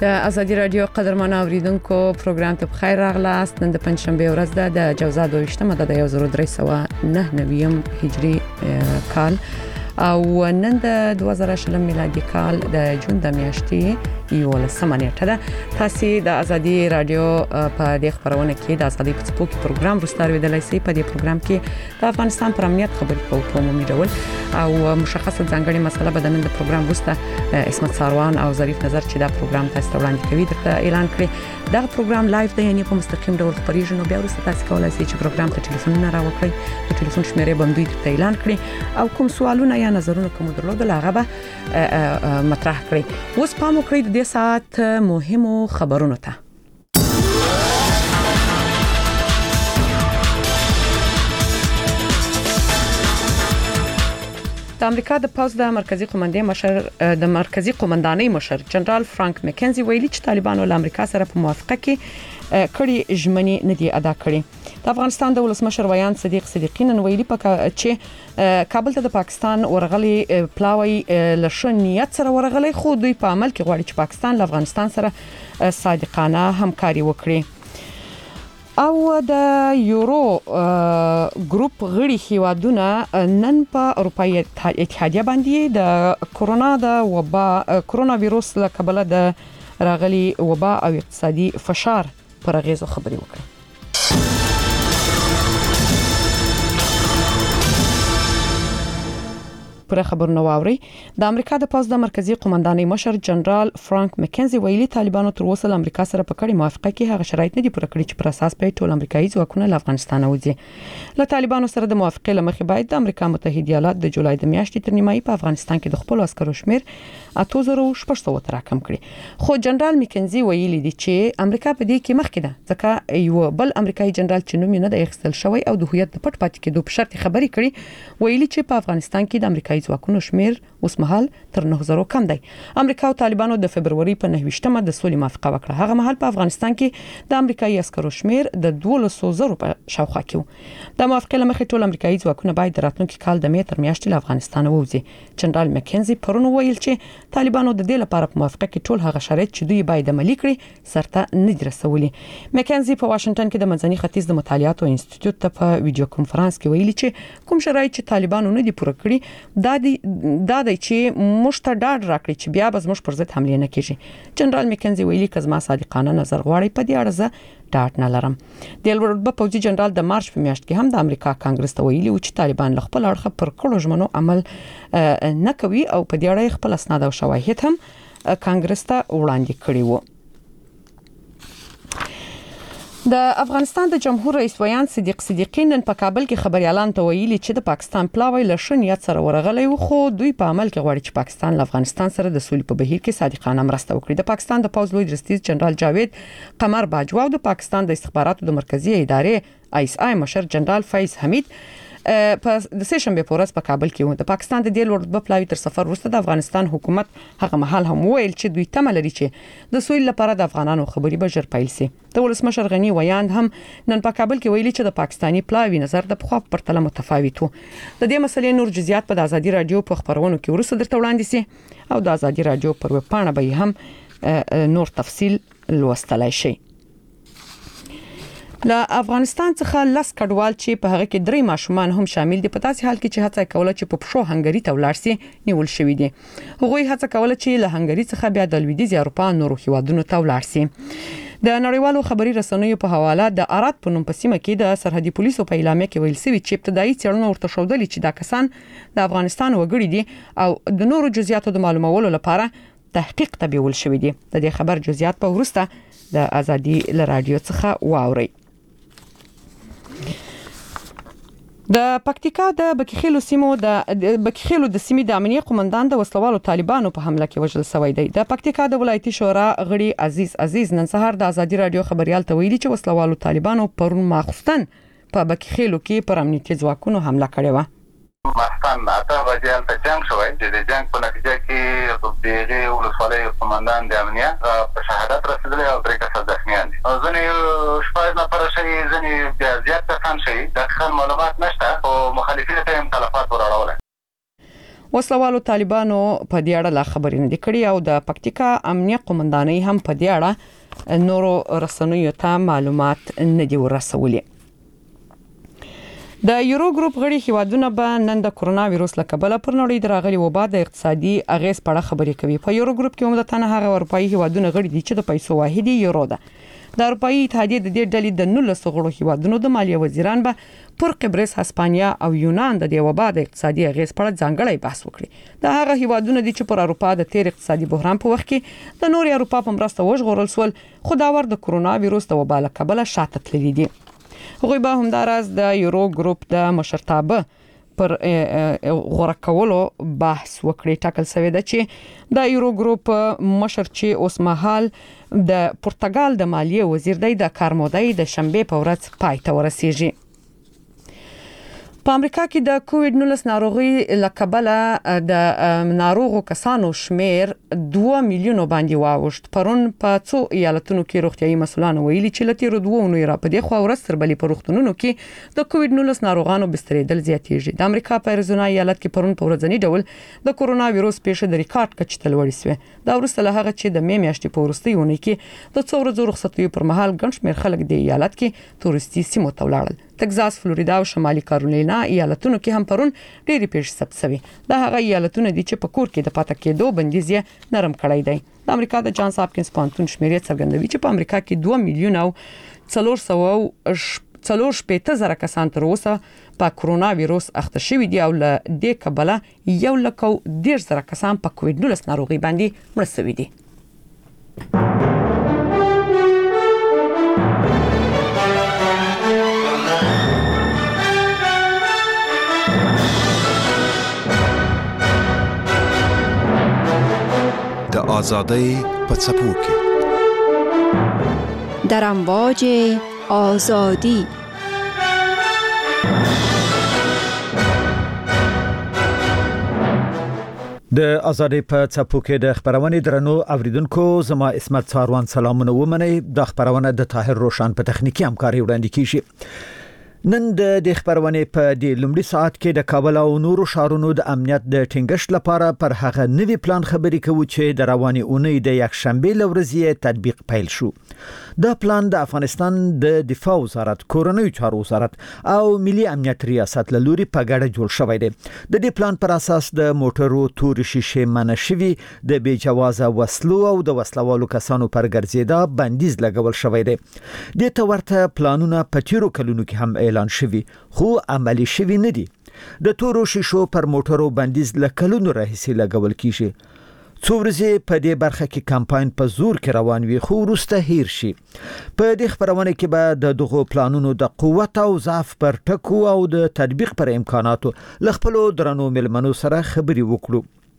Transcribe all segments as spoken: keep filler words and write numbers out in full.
د ازادي رادیو قدرمن اوریدونکو پروګرام ته بخیر راغلاست. نن د پنځشنبه ورځ ده د جوزا دویشتمه ده د یو زر درې سوه نهه نوي هجري کال او نن د دوه زره شلم میلادي کال د جون د میاشتې یولسمه نیټه ده. تاسو د ازادي رادیو په دې خبرونه کې د ازادي په څپو کې پروګرام وروستاروي د لایسي په دې پروګرام کې د افغانستان پر امنیت خبرې کوو په عمومي ډول او مشخصه ځانګړي مسله به د نن د پروګرام وروسته اسمت ساروان او ظریف نظر چې دا پروګرام تاسو ته وړاندې کوي درته اعلان کړي. دا پروګرام لایو دی یعنی په مستقیم ډول خبرېږي نو بیا وروسته تاسو کولای شئ چې پروګرام ته ټلیفونونه راوکړئ. د ټلیفون شمیرې به دوی ته اعلان کړي او کوم سوالونه یا نظرونه کوم درلودل هغه به مطرح کړئ. اوس پام وکړئ د دې ساعت مهمو خبرونو ته. د امریکا د پوز د مرکزی قومندې مشر د مرکزی قومندانۍ مشر جنرال فرانک مکنزي ویلي چې طالبانو له امریکا سره په موافقه کې کړي ژمنې نه دي ادا کړې. د افغانستان د ولسمشر ویان صدیق صدیقی نن ویلي پکې چې کابل ته د پاکستان ورغلي پلاوی له ښه نیت سره ورغلي خو دوی په عمل کې غواړي چې پاکستان له افغانستان سره صادقانه همکاري وکړي. او د یورو ګروپ غړي هیوادونه نن په اروپאי اتحادیه باندې د کورونا د وبا کورونا وایروس له کبله د راغلي وبا او اقتصادي فشار پر اغیزو خبري وکړي. پر خبرونه واوري. د امریکا د پوز د مرکزی قومندانۍ مشر جنرال فرانک مکنزي ویلي طالبانو تر اوسه له امریکا سره په کړي موافقه کې هغه شرایط نه دي پوره کړی چې پر اساس په ټول امریکایي ځواکونه له افغانستان وځي. له طالبانو سره د موافقه لمخې باید د امریکا متحده ایالات د جولای د میاشتې تر نیمایي په افغانستان کې د خپل عسکرو شمیر اته زره شپږ سوه تر کم کړي. خو جنرال مکنزي ویلي دي چې امریکا په دې کې مخکې ده ځکه یو بل امریکایي جنرال چې نوم یې نه د اخیستل شوی او د هویت د پټ پاتې کېدو په شرط خبري کړي. ویلي چې په افغانستان کې د امریکایي ځواکونو شمیر اوس مهال تر نه زره کم دی. امریکا او طالبانو د فبرवरी په نهه د سولې موافقه وکړه. هغه مهال په افغانستان کې د امریکایي عسکرو شمیر د دوه سوه زره په شاوخوا کې و. د موافقه لمخې ټول امریکایي ځواکونه باید د راتلونکي کال د مې تر میاشتې له افغانستان ووځي. جنرال مکنزي پرون ویل چې طالبانو د دې لپاره په موافقه کې ټول هغه شرایط چې دوی باید عملي کړي سرته نه دي رسولي. مکنزي په واشنگټن کې د منځني ختیځ د مطالعاتو انسټیټیوټ ته په ویډیو کانفرنس کې ویلي چې کوم شرایط چې طالبانو نه دي پوره کړی دا دی دا دی چې مشته ډاډ راکړي چې بیا به زموږ پر ضد حمله نه کیږي. جنرال مکنزي ویلي کزما صادقانه نظر غواړي په دې اړه زه ډاډ نه لرم. د لوړرتبه پوځي جنرال د مارچ په میاشت کې هم د امریکا کانګرس ته ویلي و چې طالبان له خپل اړخه پر کړو ژمنو عمل نه کوي او په دې اړه خپل اسناد او شواهد هم کانګرس ته وړاندې کړي وو. د افغانستان د جمهور رئیس ویان صدیق صدیقی نن په کابل کې خبريالان ته ویلي چې د پاکستان پلاوی له ښه نیت سره ورغلی و خو دوی په عمل کې غواړي چې پاکستان له افغانستان سره د سولې په بهیر کې صادقانه مرسته وکړي. د پاکستان د پوز لوی درستیز جنرال جاوید قمر باجوا او د پاکستان د استخباراتو د مرکزی ادارې آی اس آی مشر جنرال فیض حمید په د سه شنبه په ورځ په کابل کې و. د پاکستان د دې لوړرتبه پلاوی تر سفر وروسته د افغانستان حکومت هغه مهال هم ویل چې دوی تمه لري چې د سولې لپاره د افغانانو خبري به ژر پیل شي. د ولسمشر غنی ویاند هم نن په کابل کې ویلي چې د پاکستانی پلاوی نظر د پخوا په پرتله متفاوت و. د دې مسلې نور جزئیات په د ازادي رادیو په خبرونو کې ورسره درته وړاندې سي او د ازادي رادیو پر ویب پاڼه به هم نور تفصیل لوستلای شئ. له افغانستان څخه لاس کډوال چې په هغه کې درې ماشومان هم شامل دي په تاسې حال کې چې هڅه کوله چې په پښو هنګری ته ولاړ سي نیول شوې دي. هغوی هڅه کوله چې له هنګری څخه بیا د لویدیځ اروپا نورو هیوادونو ته ولاړ سي. د نړیوالو خبري رسنیو په حواله د ارات په نوم په سیمه کې د سرحدي پولیسو په اعلامیه کې ویل شوی چې ابتدایي څېړنه ورته ښودلې چې دا کسان د افغانستان وګړي دي او د نورو جزئیاتو د معلومولو لپاره تحقیق ته بیول شوی دي. د دې خبر جزئیات په ورسته د ازادي ل رادیو څخه واوري. د پکتیکا د بکیخیلو سیمو د بکیخیلو د سیمې د امنیه قومندان د وسلوالو طالبانو په حمله کې وژل شوی دی. د پکتیکا د ولایتي شورا غړي عزیز عزیز نن سهار د ازادي رادیو خبريال ته ویلي چې وسلوالو طالبانو پرون ماخستن په بکیخیلو کې پر امنیتي ځواکونو حمله کړې و. ماخستن اته بجې ته جنگ شوی چې د جنگ په نتیجه کې دغه ولسوالۍ قومندان د امنیه په شهادت رسیدلی او درې کسان زخمیان دي. ځینې شپږ نفر شوي ځینې زیات کسان شوي د خپل معلومات نشته او مخالفینو ته هم تلفات ورغول. وسلوالو طالبانو په دې اړه لا خبرې نه کړې او د پکتیکا امنیه قومندانۍ هم په دې اړه نورو رسنیو ته معلومات نه دی ورسولي. د یورو ګروپ غړي هیوادونه به نن د کورونا وایروس له کبله پر نړۍ دراغلي وبا د اقتصادي اغیز په اړه خبرې کوي. په یورو ګروپ کې عمدتاً هغه اروپאי هیوادونه غړي دي چې د پیسو واحد یورو ده. د اروپאי اتحادیه د دې ډلې د نولس غړو هیوادونو د مالیه وزیران به پر قبرس، هسپانیا او یونان د دې وبا د اقتصادي اغیز په اړه ځانګړی بحث وکړي. د هغه هیوادونو دي چې پر اروپا د تیر اقتصادي بحران په وخت کې د نور اروپا په مرسته وژغورل سول، خو دا ور د کورونا وایروس د وبا له کبله شاته تللي دي. هغوی به همداراز د یورو ګروپ د مشرتابه پر غوړه کولو بحث وکړي. ټاکل شوی دی چې د یورو ګروپ مشر چې اوس مهال د پرتګال د مالیه وزیر دی د کار مودې د شنبه په ورځ پای ته ورسیږي. په امریکا کې د کووډ نولس ناروغي لکبله د ناروغو کسانو شمیر دوه میلیونو باندې واوښت. پرون په څو ایالتونو کې روغتيایي مسؤلان ویلي چې لته دوه اونۍ را پدې خو ورستر بلی په روغتونونو کې د کووډ نولس ناروغانو بسترېدل زیاتېږي. د امریکا په اریزونا ایالت کې پرون په ورځنی ډول د کورونا وایروس پیښه د ریکارډ کچې ته لوړې شوې. دا وروسته له هغه چې د مې میاشتې په وروستۍ اونۍ کې د څو ورځو رخصتیو پر مهال ګڼ شمېر خلک د ایالت کې تورستي سیمو ته ولاړل. تگزاس، فلوریدا او شمالي کارولینا ایالتونو کې هم پرون ډېری پیښې ثبت شوې. دا هغه ایالتونه دي چې په کور کې د پاتې کېدو بندیز یې نرم کړی دی. د امریکا د جانز هاپکینز پوهنتون شمیرې څرګندوي چې په امریکا کې دوه میلیون او څلور سوه څلور شپېته زره کسان تر اوسه په کورونا وایروس اخته شوي دي او له دې کبله یو لک او دېرش زره کسان په کووډ نولس ناروغي باندې مړه شوي دي. د آزادۍ په څپو کې در امواج آزادی د آزادۍ په څپو کې د خبرونې درنو اوریدونکو، زما اسمت څاروان سلامونه ومنئ. د خبرونه د طاهر روشن په تخنیکی همکاري وړاندې کیږي. نن د د خبرونې په د لومړي ساعت کې د کابل او نورو شهرونو د امنیت د ټینګښت لپاره پر هغه نوي پلان خبرې کوو چې د رواني اونۍ د یک شنبه لورځي تطبیق پیل شو. دا پلان د افغانستان د دفاع وزارت، کورنۍ چارو وزارت او ملي امنیت ریاست له لوري په ګډه جوړ شوی دی. د دې پلان پر اساس د موټرو تور شیشې منع شوي، د بې جوازه وسلو او د وسلوالو کسانو پر ګرځېدا بندیز لګول شوی دی. د ته ورته پلانونه په تیرو کلونو کې هم اعلان شوي خو عملی شوي نه دي. د تورو شیشو پر موټرو بندیز لکلونو راهیسې لګول کیږي. څو ورځې په دې برخه کې کمپاین په زور کې روان وي خو وروسته هیر شي. په دې خبرونه کې به د دغو پلانونو د قوت او ضعف پر ټکو او د تطبیق پر امکاناتو ل خپل درنو ملمنو سره خبري وکړو.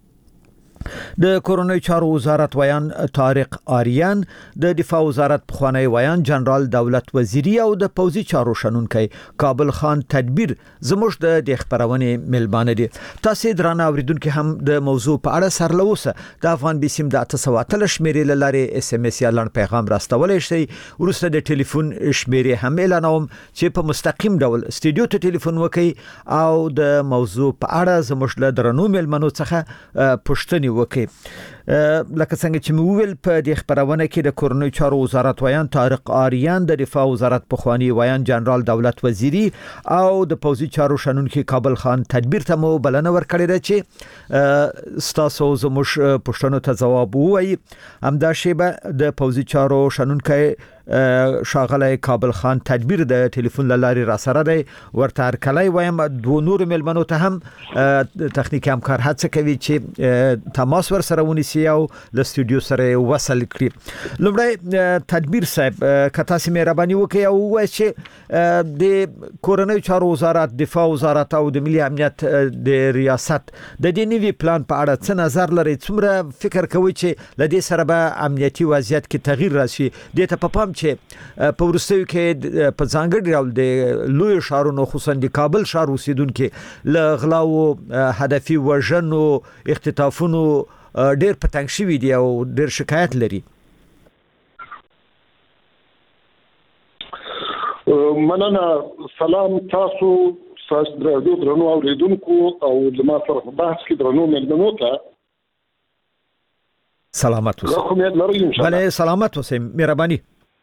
د کورنۍ چارو وزارت ویان طارق آریان، د دفاع وزارت پخوانی ویان جنرال دولت وزیری او د پوزي چارو شنونکي کابل خان تدبیر زموږ د د خبرونې ملبانه دي. تاسو درانه اوریدونکو هم د موضوع په اړه سرلوسه د افغان بيسیم د اته سوه اتلس شمیرې لاره اس ام اس یا لړ پیغام راستولای شئ. ورسره د ټلیفون شمیرې هم اعلانوم چې په مستقیم ډول استودیو ته ټلیفون وکړئ او د موضوع په اړه زموږ له درنو ملمنو څخه پوښتنه وکړي. لکه څنګه چې موویل په د خبرونه کې د کورنۍ چارو وزارت ویان طارق آریان، د دفاع وزارت پخوانی ویان جنرال دولت وزیری او د پوزي چارو شنونکي کابل خان تدبیر ته مو بلنه ورکړی ده چې ستاسو زموږ پوښتنو ته ځواب ووایي. همدا شیبه د پوزي چارو شنونکي شاغله کابل خان تدبیر د ټلیفون لارې را سره دی. ورته هر کله وایم دوه نور ملمنو ته هم تخنیکی همکار هڅه کوي چې تماس ور سره ونیسي او د استودیو سره وصل کړي. لومړی تدبیر صاحب کتا سي مهرباني وکړي او وایي چې د کورنۍ چارو وزارت، دفاع وزارت او د ملي امنیت د ریاست د دې نوي پلان په اړه څه نظر لري؟ څومره فکر کوي چې لدې سره به امنیتي وضعیت کې تغییر راشي؟ د ته په پام چې په ورستیو کې په ځانګړي ډول د لوی شهرونو خصوصا د کابل ښار اوسیدونکو له غلاو، هدفي وژنو، اختطافونو ډېر پتنګ شوي دي او ډېر شکایت لري. مننه. سلام تاسو تاسو درنو درنو اوریدونکو او د ما سره په بحث کې درنو مېلمنو ته سلامت اوسئ. بله سلامت اوسئ، مهرباني.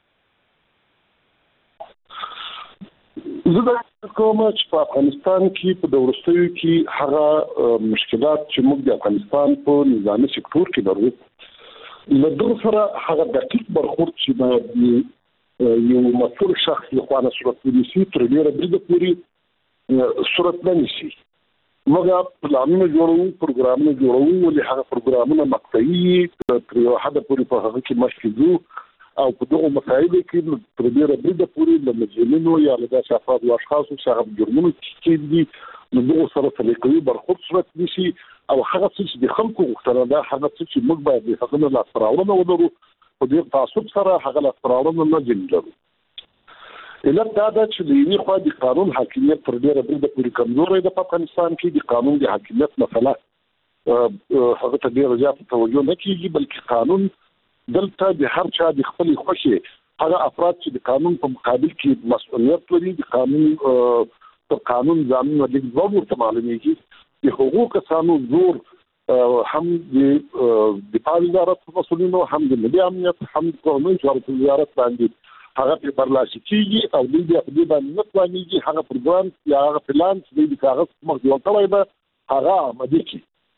زه دا کوم چې په افغانستان کې په دورستیو کې هغه مشکلات چې موږ د افغانستان په نظامي سکتور کې لرو لدغه سره هغه دقیق برخورد چې باید یو مسؤل شخص لخوا صورت ونیسي تر ډیره بریده پورې صورت نه نیسي. موږ پلانونه جوړوو، پروګرامونه جوړوو، ولې هغه پروګرامونه مقطعي تر یو حده پورې په هغه کې مخکې ځو او په دغه مسایلو کې تر ډیره بریده پورې د مجرمینو یا له داسې افرادو او اشخاصو چې هغه جرمونه کې دي نو دغه سره سلیقوي برخورد صورت نیسي او هغه څه چې د خلکو غوښتنه ده، هغه څه چې موږ باید د هغه نه لاسته راوړنه ولرو په دې تعصب سره هغه لاسته راوړنه نه جوړو. علت دا ده چې د یوې خوا د قانون حاکمیت تر ډیره بریده پورې کمزوری ده په افغانستان کې. د قانون د حاکمیت مسله هغه ته ډیره زیاته توجه نه کیږي، بلکې قانون دلته د هر چا د خپل خوښې هغه افراد چې د قانون په مقابل کې مسؤلیت لري د قانون په قانون ځانونه د ځواب ورته معلومیږي. د حقوقو کسانو زور هم د دفاع وزارت مسؤلینو، هم د ملي امنیت، هم د قومي چارو وزارت باندې هغه په برلاسي کیږي او د دې په باندې نه توانېږي هغه پروګرام یا هغه پلان چې د کاغذ مخ جوړ کړی به هغه عملي کړي.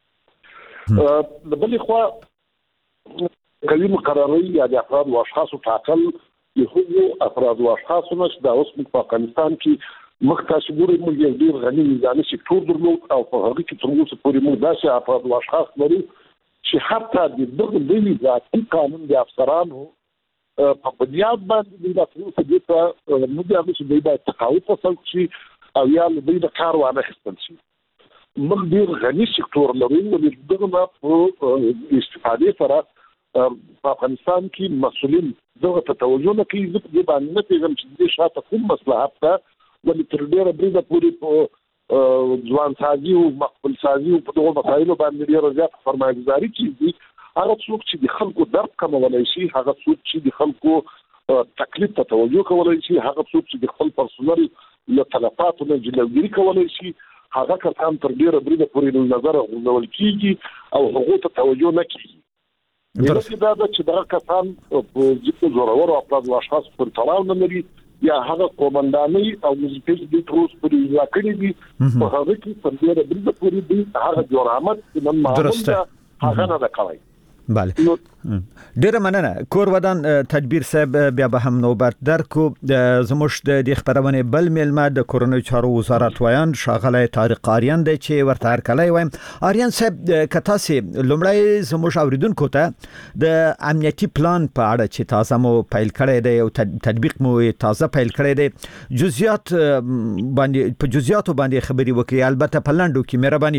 د بلې خوا قوي مقرري یا د افراد او اشخاصو ټاکل د هغو افراد او اشخاصو چې د اوس په افغانستان کې مخکې ګوري موږ یو ډیر غني نظامي سکتور درلود او په هغه کې تر اوسه پورې موږ داسې افراد او اشخاص لرو چې حتی د دغه ډلې ذاتي قانون د افسرانو په بنیاد باندې د تاسو دې ته موږ هغه چې د تقاعد تسلط شي او یا د دې کار وانه خستل شي. موږ ډیر غني سکتور لرو او دغه په استفادې سره په افغانستان کې مسؤلین دغه ته توجه نه کوي. زه دې باندې نه پیژم چې دې شاته کوم مصلحت ده، ولې تر ډیره بریده پورې په ځوان سازي او مقبول سازي او په دغه مسایلو باندې ډیره زیاته سرمایه‌ګذاري کیږي. هغه څوک چې د خلکو درد کمولای شي، هغه څوک چې د خلکو تکلیف ته توجه کولای شي، هغه څوک چې د خپل پرسونل له تلفاتو نه جلوګیري کولای شي، هغه کسان تر ډیره بریده پورې له نظره غورځول کیږي او هغه ته توجه نه کیږي. درسته دا چې دا کسان په ځکه زورور او افراد او اشخاص پر تړاو نه لري یا هغه قومنداني او وظیفې د تروس پر اجرا کړې دي په هغه کې پر ډیره بریده پورې دي هغه جرامت نن معلومه هغه نه کوي. بله ډیره مننه. کور ودان تدبیر صاحب بیا به هم نوبت درکو. زموږ د خبرونه بل ملما د کورونو چارو وزارت وایان شاغله طارق آریان د چې ورته هرکلی وایم. آریان صاحب کته سي لومړی زموږ اوریدونکو ته د امنیتي پلان په اړه چې تازه مو پیل کړی دی او تطبیق مو تازه پیل کړی دی جزئیات باندې په جزئیاتو باندې خبري وکړي، البته په لاندو کې مهرباني.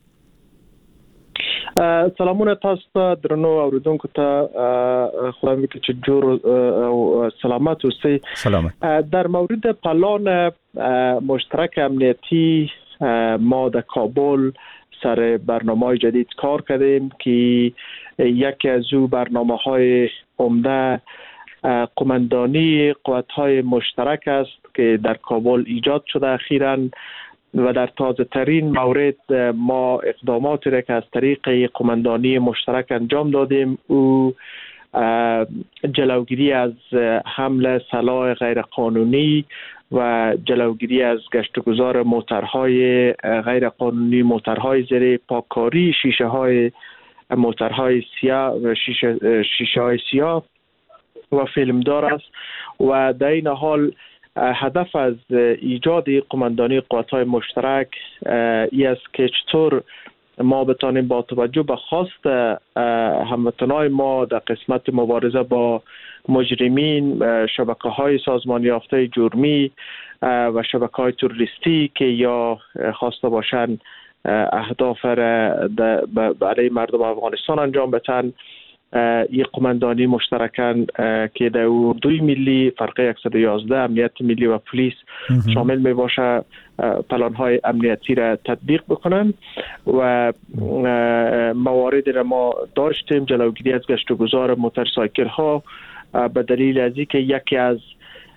سلامونه تاسو ته درنو اوریدونکو ته خدای دې چې جوړ او سلامت اوسئ. سلامت. در مورد پلان مشترک امنیتی ما در کابل سر برنامه جدید کار کردیم که یکی از او برنامه‌های عمده قماندانی قوت‌های مشترک است که در کابل ایجاد شده اخیراً و در تازه ترین مورد ما اقداماتی را که از طریق قماندانی مشترک انجام دادیم او جلوگیری از حمل سلاح غیر قانونی و جلوگیری از گشتگذار موترهای غیر قانونی، موترهای زیر پاککاری، شیشه های موترهای سیاه و شیشه شیشه های سیاه و فیلمدار است و در این حال هدف از ایجاد قماندانی قوت‌های مشترک ای است که چطور ما بتانیم با توجه به خواست هموطنان ما در قسمت مبارزه با مجرمین، شبکه‌های سازمان یافته جرمی و شبکه‌های تروریستی که یا خواسته باشند اهداف را برای مردم افغانستان انجام بدن، یک قماندانی مشترکان که در دوی ملی فرقه صد و یازده امنیت ملی و پلیس شامل می باشه پلان‌های امنیتی را تطبیق بکنن و مواردی را ما داشتیم جلوگیری از گشت و گذار موتورسایکل ها به دلیل از اینکه یکی از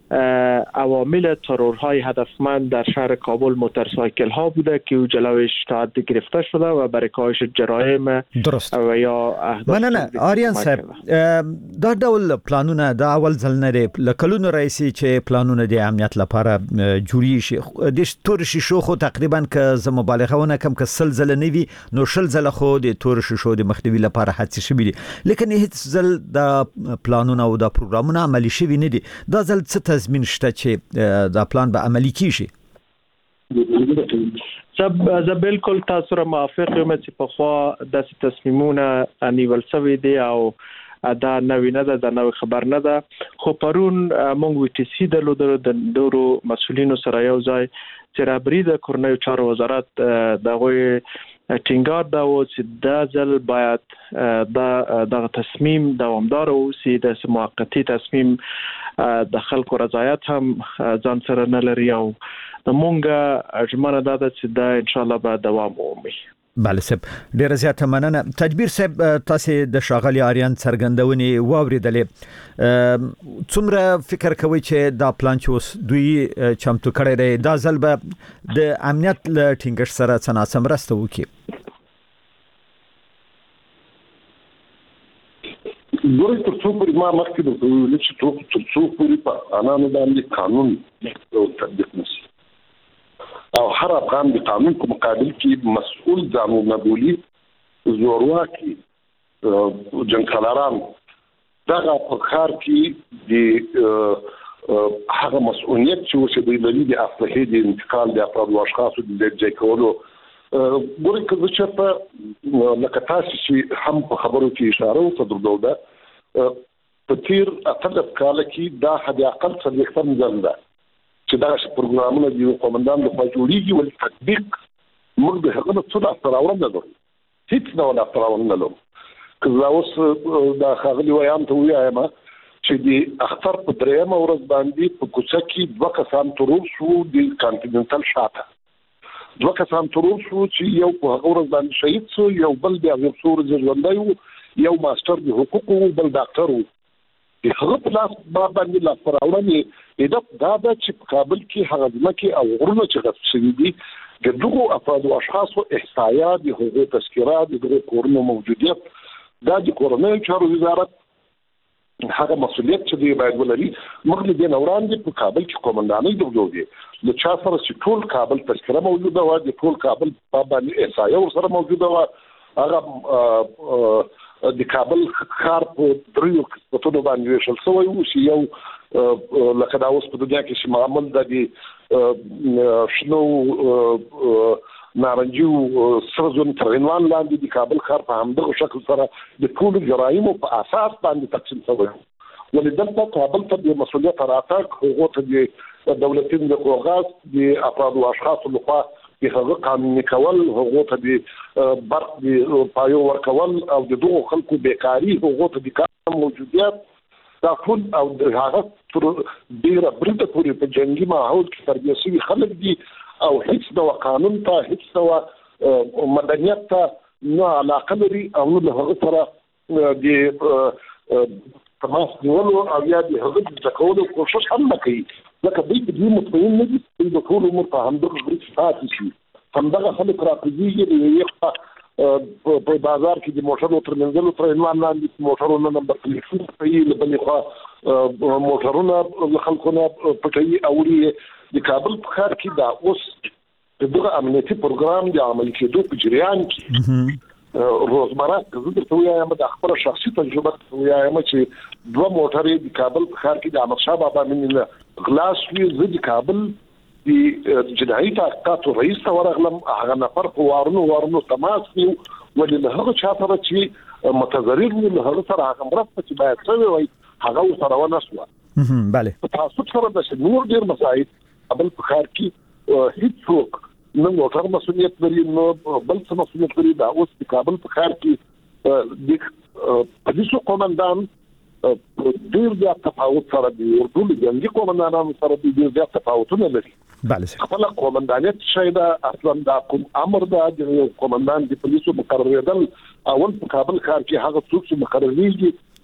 عوامل ترورهای هدفمند در شهر کابل موتورسایکل ها بوده که جلوش تا حد گرفته شده و برای کاهش جرایم درست و یا اهداف. نه نه آریان صاحب دا ډول پلانونه دا اول ځل نه دی لکلونو رئیسي چې پلانونه د امنیت لپاره جوړی شي د تور شیشو خو تقریبا که زه مبالغه ونه کوم که سل ځله نه وي نو شل ځله خو د تور شیشو د مخنیوي لپاره هڅې شوي دي لیکن هیڅ ځل دا پلانونه او دا پروګرامونه عملي شوي نه دي دا ځل څه تضمین شته چې دا پلان به عملي کیږي؟ زه بالکل تاسو سره موافق یم چې په خوا د تصمیمونه نیول شوی دی او دا نوې نه ده دا نوې خبر نه ده خو پرون مونږ وی ټي سي درلودو د نورو مسولینو سره یو ځای چې رهبري د کورنیو چارو وزارت دغه ټینګار دا و چې دا ځل باید دا دغه تصمیم دوامدار اوسي د موقتی تصمیم د خلکو رضایت هم ځان سره نه لري او مونږه ژمنه ده چې دا ان شاء الله به دوام ومومي. بله صاحب ډیره زیاته مننه. تدبیر صاحب تاسو د شاغلی آریان څرګندونې واوریدلې څومره فکر کوي چې دا پلان چې اوس دوی چمتو کړی دی دا ځل به د امنیت له ټینګښت سره څه ناسم مرسته وکړي؟ ګورئ تر څو پورې ما مخکې درته ویلي چې تر څو پورې په افغانانو باندې قانون تطبیق نشي او هر افغان د قانون په مقابل کې مسؤل ځانونه بولي زورواکي جنګسالاران دغه په کار کې د هغه مسؤلیت چې اوس د لري د اصلي د انتقال د افراد او اشخاصو د ځای کولو ګورئ که چې په لکه تاسو چې هم په خبرو کې اشاره وکړو درلوده په تیر اتلس کال کې دا حد اقل څلوېښتم ځل ده چې دا پروګرامونه د قومندان لخوا جوړیږي ول تطبیق موږ به هغه څه د اثراورن نه لرو هیڅ نه ولا اثراورن نه لرو که زه اوس دا خاغلی وایم ته وایم چې د اختر په درېیمه ورځ باندې په کوڅه کې دوه کسان ترور شو د کانټیننټل شاته دوه کسان ترور شو چې یو په هغه ورځ باندې شهید شو یو بل بیا یو څو ورځې ژوندی و یو ماستر د حقوقو بل ډاکټر و هغه په لاس باندې لا پراوړنې دا دا چې په کابل کې هغه ځمکې او غرونه چې غصب شوي دي د دغو افراد او اشخاصو احصایات د هغو تذکرات د دغو کورونو موجودیت دا د کورنیو چارو وزارت هغه مسؤلیت چې دی باید ولري. موږ له دې نه وړاندې په کابل کې قومندانۍ درلودې له چا سره چې ټول کابل تذکره موجوده وه د ټول کابل په باندې احصایه ورسره موجوده وه هغه د کابل ښار په دریو قسمتونو باندې ویشل شوی و چې یو لکه دا اوس په دنیا کې چې معمول د شنو نارنجو سره زون تر عنوان لاندې د کابل ښار په همدغه شکل سره د ټولو جرایمو په اساس باندې تقسیم شوی و ولدلته کابل ته د مسؤلیت راتګ هغو ته د دولتي د اوغاز د افراد او اشخاصو لخوا د هغه قانوني کول هغو ته د برق د پایو ورکول او د دغو خلکو بیکاري هغو ته د کار موجودیت دا ټول او د هغه تر ډیره بریده پورې په جنګي ماحول کې تربیه شوي خلک دي او هیڅ ډول قانون ته هیڅ ډول مدنیت ته نه علاقه لري او نه له هغه سره د تماس نیولو او یا د هغه د کولو کوشش هم نه کوي لکه دوی په دې مطمئن نه دي چې د ټول عمر په همدغه غریب پاتې شي همدغه خلک راکوزېږي د یوې په بازار کې د موټرو تر منځلو تر عنوان لاندې موټرونه نمبر تلیفون کوي له بلې خوا موټرونه له خلکو نه پټوي او د کابل په ښار کې دا اوس دغه امنیتي پروګرام د عملي کېدو په جریان کې روزمره که زه درته ووایم د خپله شخصي تجربه درته ووایم چې دوه موټرې د کابل په ښار کې د احمدشاه بابا مینې نه غلا شوې زه د کابل د جنایي تحقیقاتو رئیس ته ورغلم هغه نفر په وارونو وارونو تماس کړي ولې له هغه چا سره چې متضرر وي له هغه سره هغه مرسته چې باید شوې وای هغه ورسره ونه شوه. بله په تعصب سره داسې نور ډېر مسایل کابل په ښار کې هېڅوک نه موټر مسؤلیت لري نو بل څه مسؤلیت لري دا اوس د کابل په ښار کې د پولیسو قومندان ډېر زیات تفاوت سره د اردو له جنګي قومندانانو سره ډېر زیات تفاوتونه لري. خپل قومندانیت شي دا اصلا دا کوم امر دا د قومندان د پولیسو مقرریدل اول په کابل ښار کې هغه څوک چې مقرریږي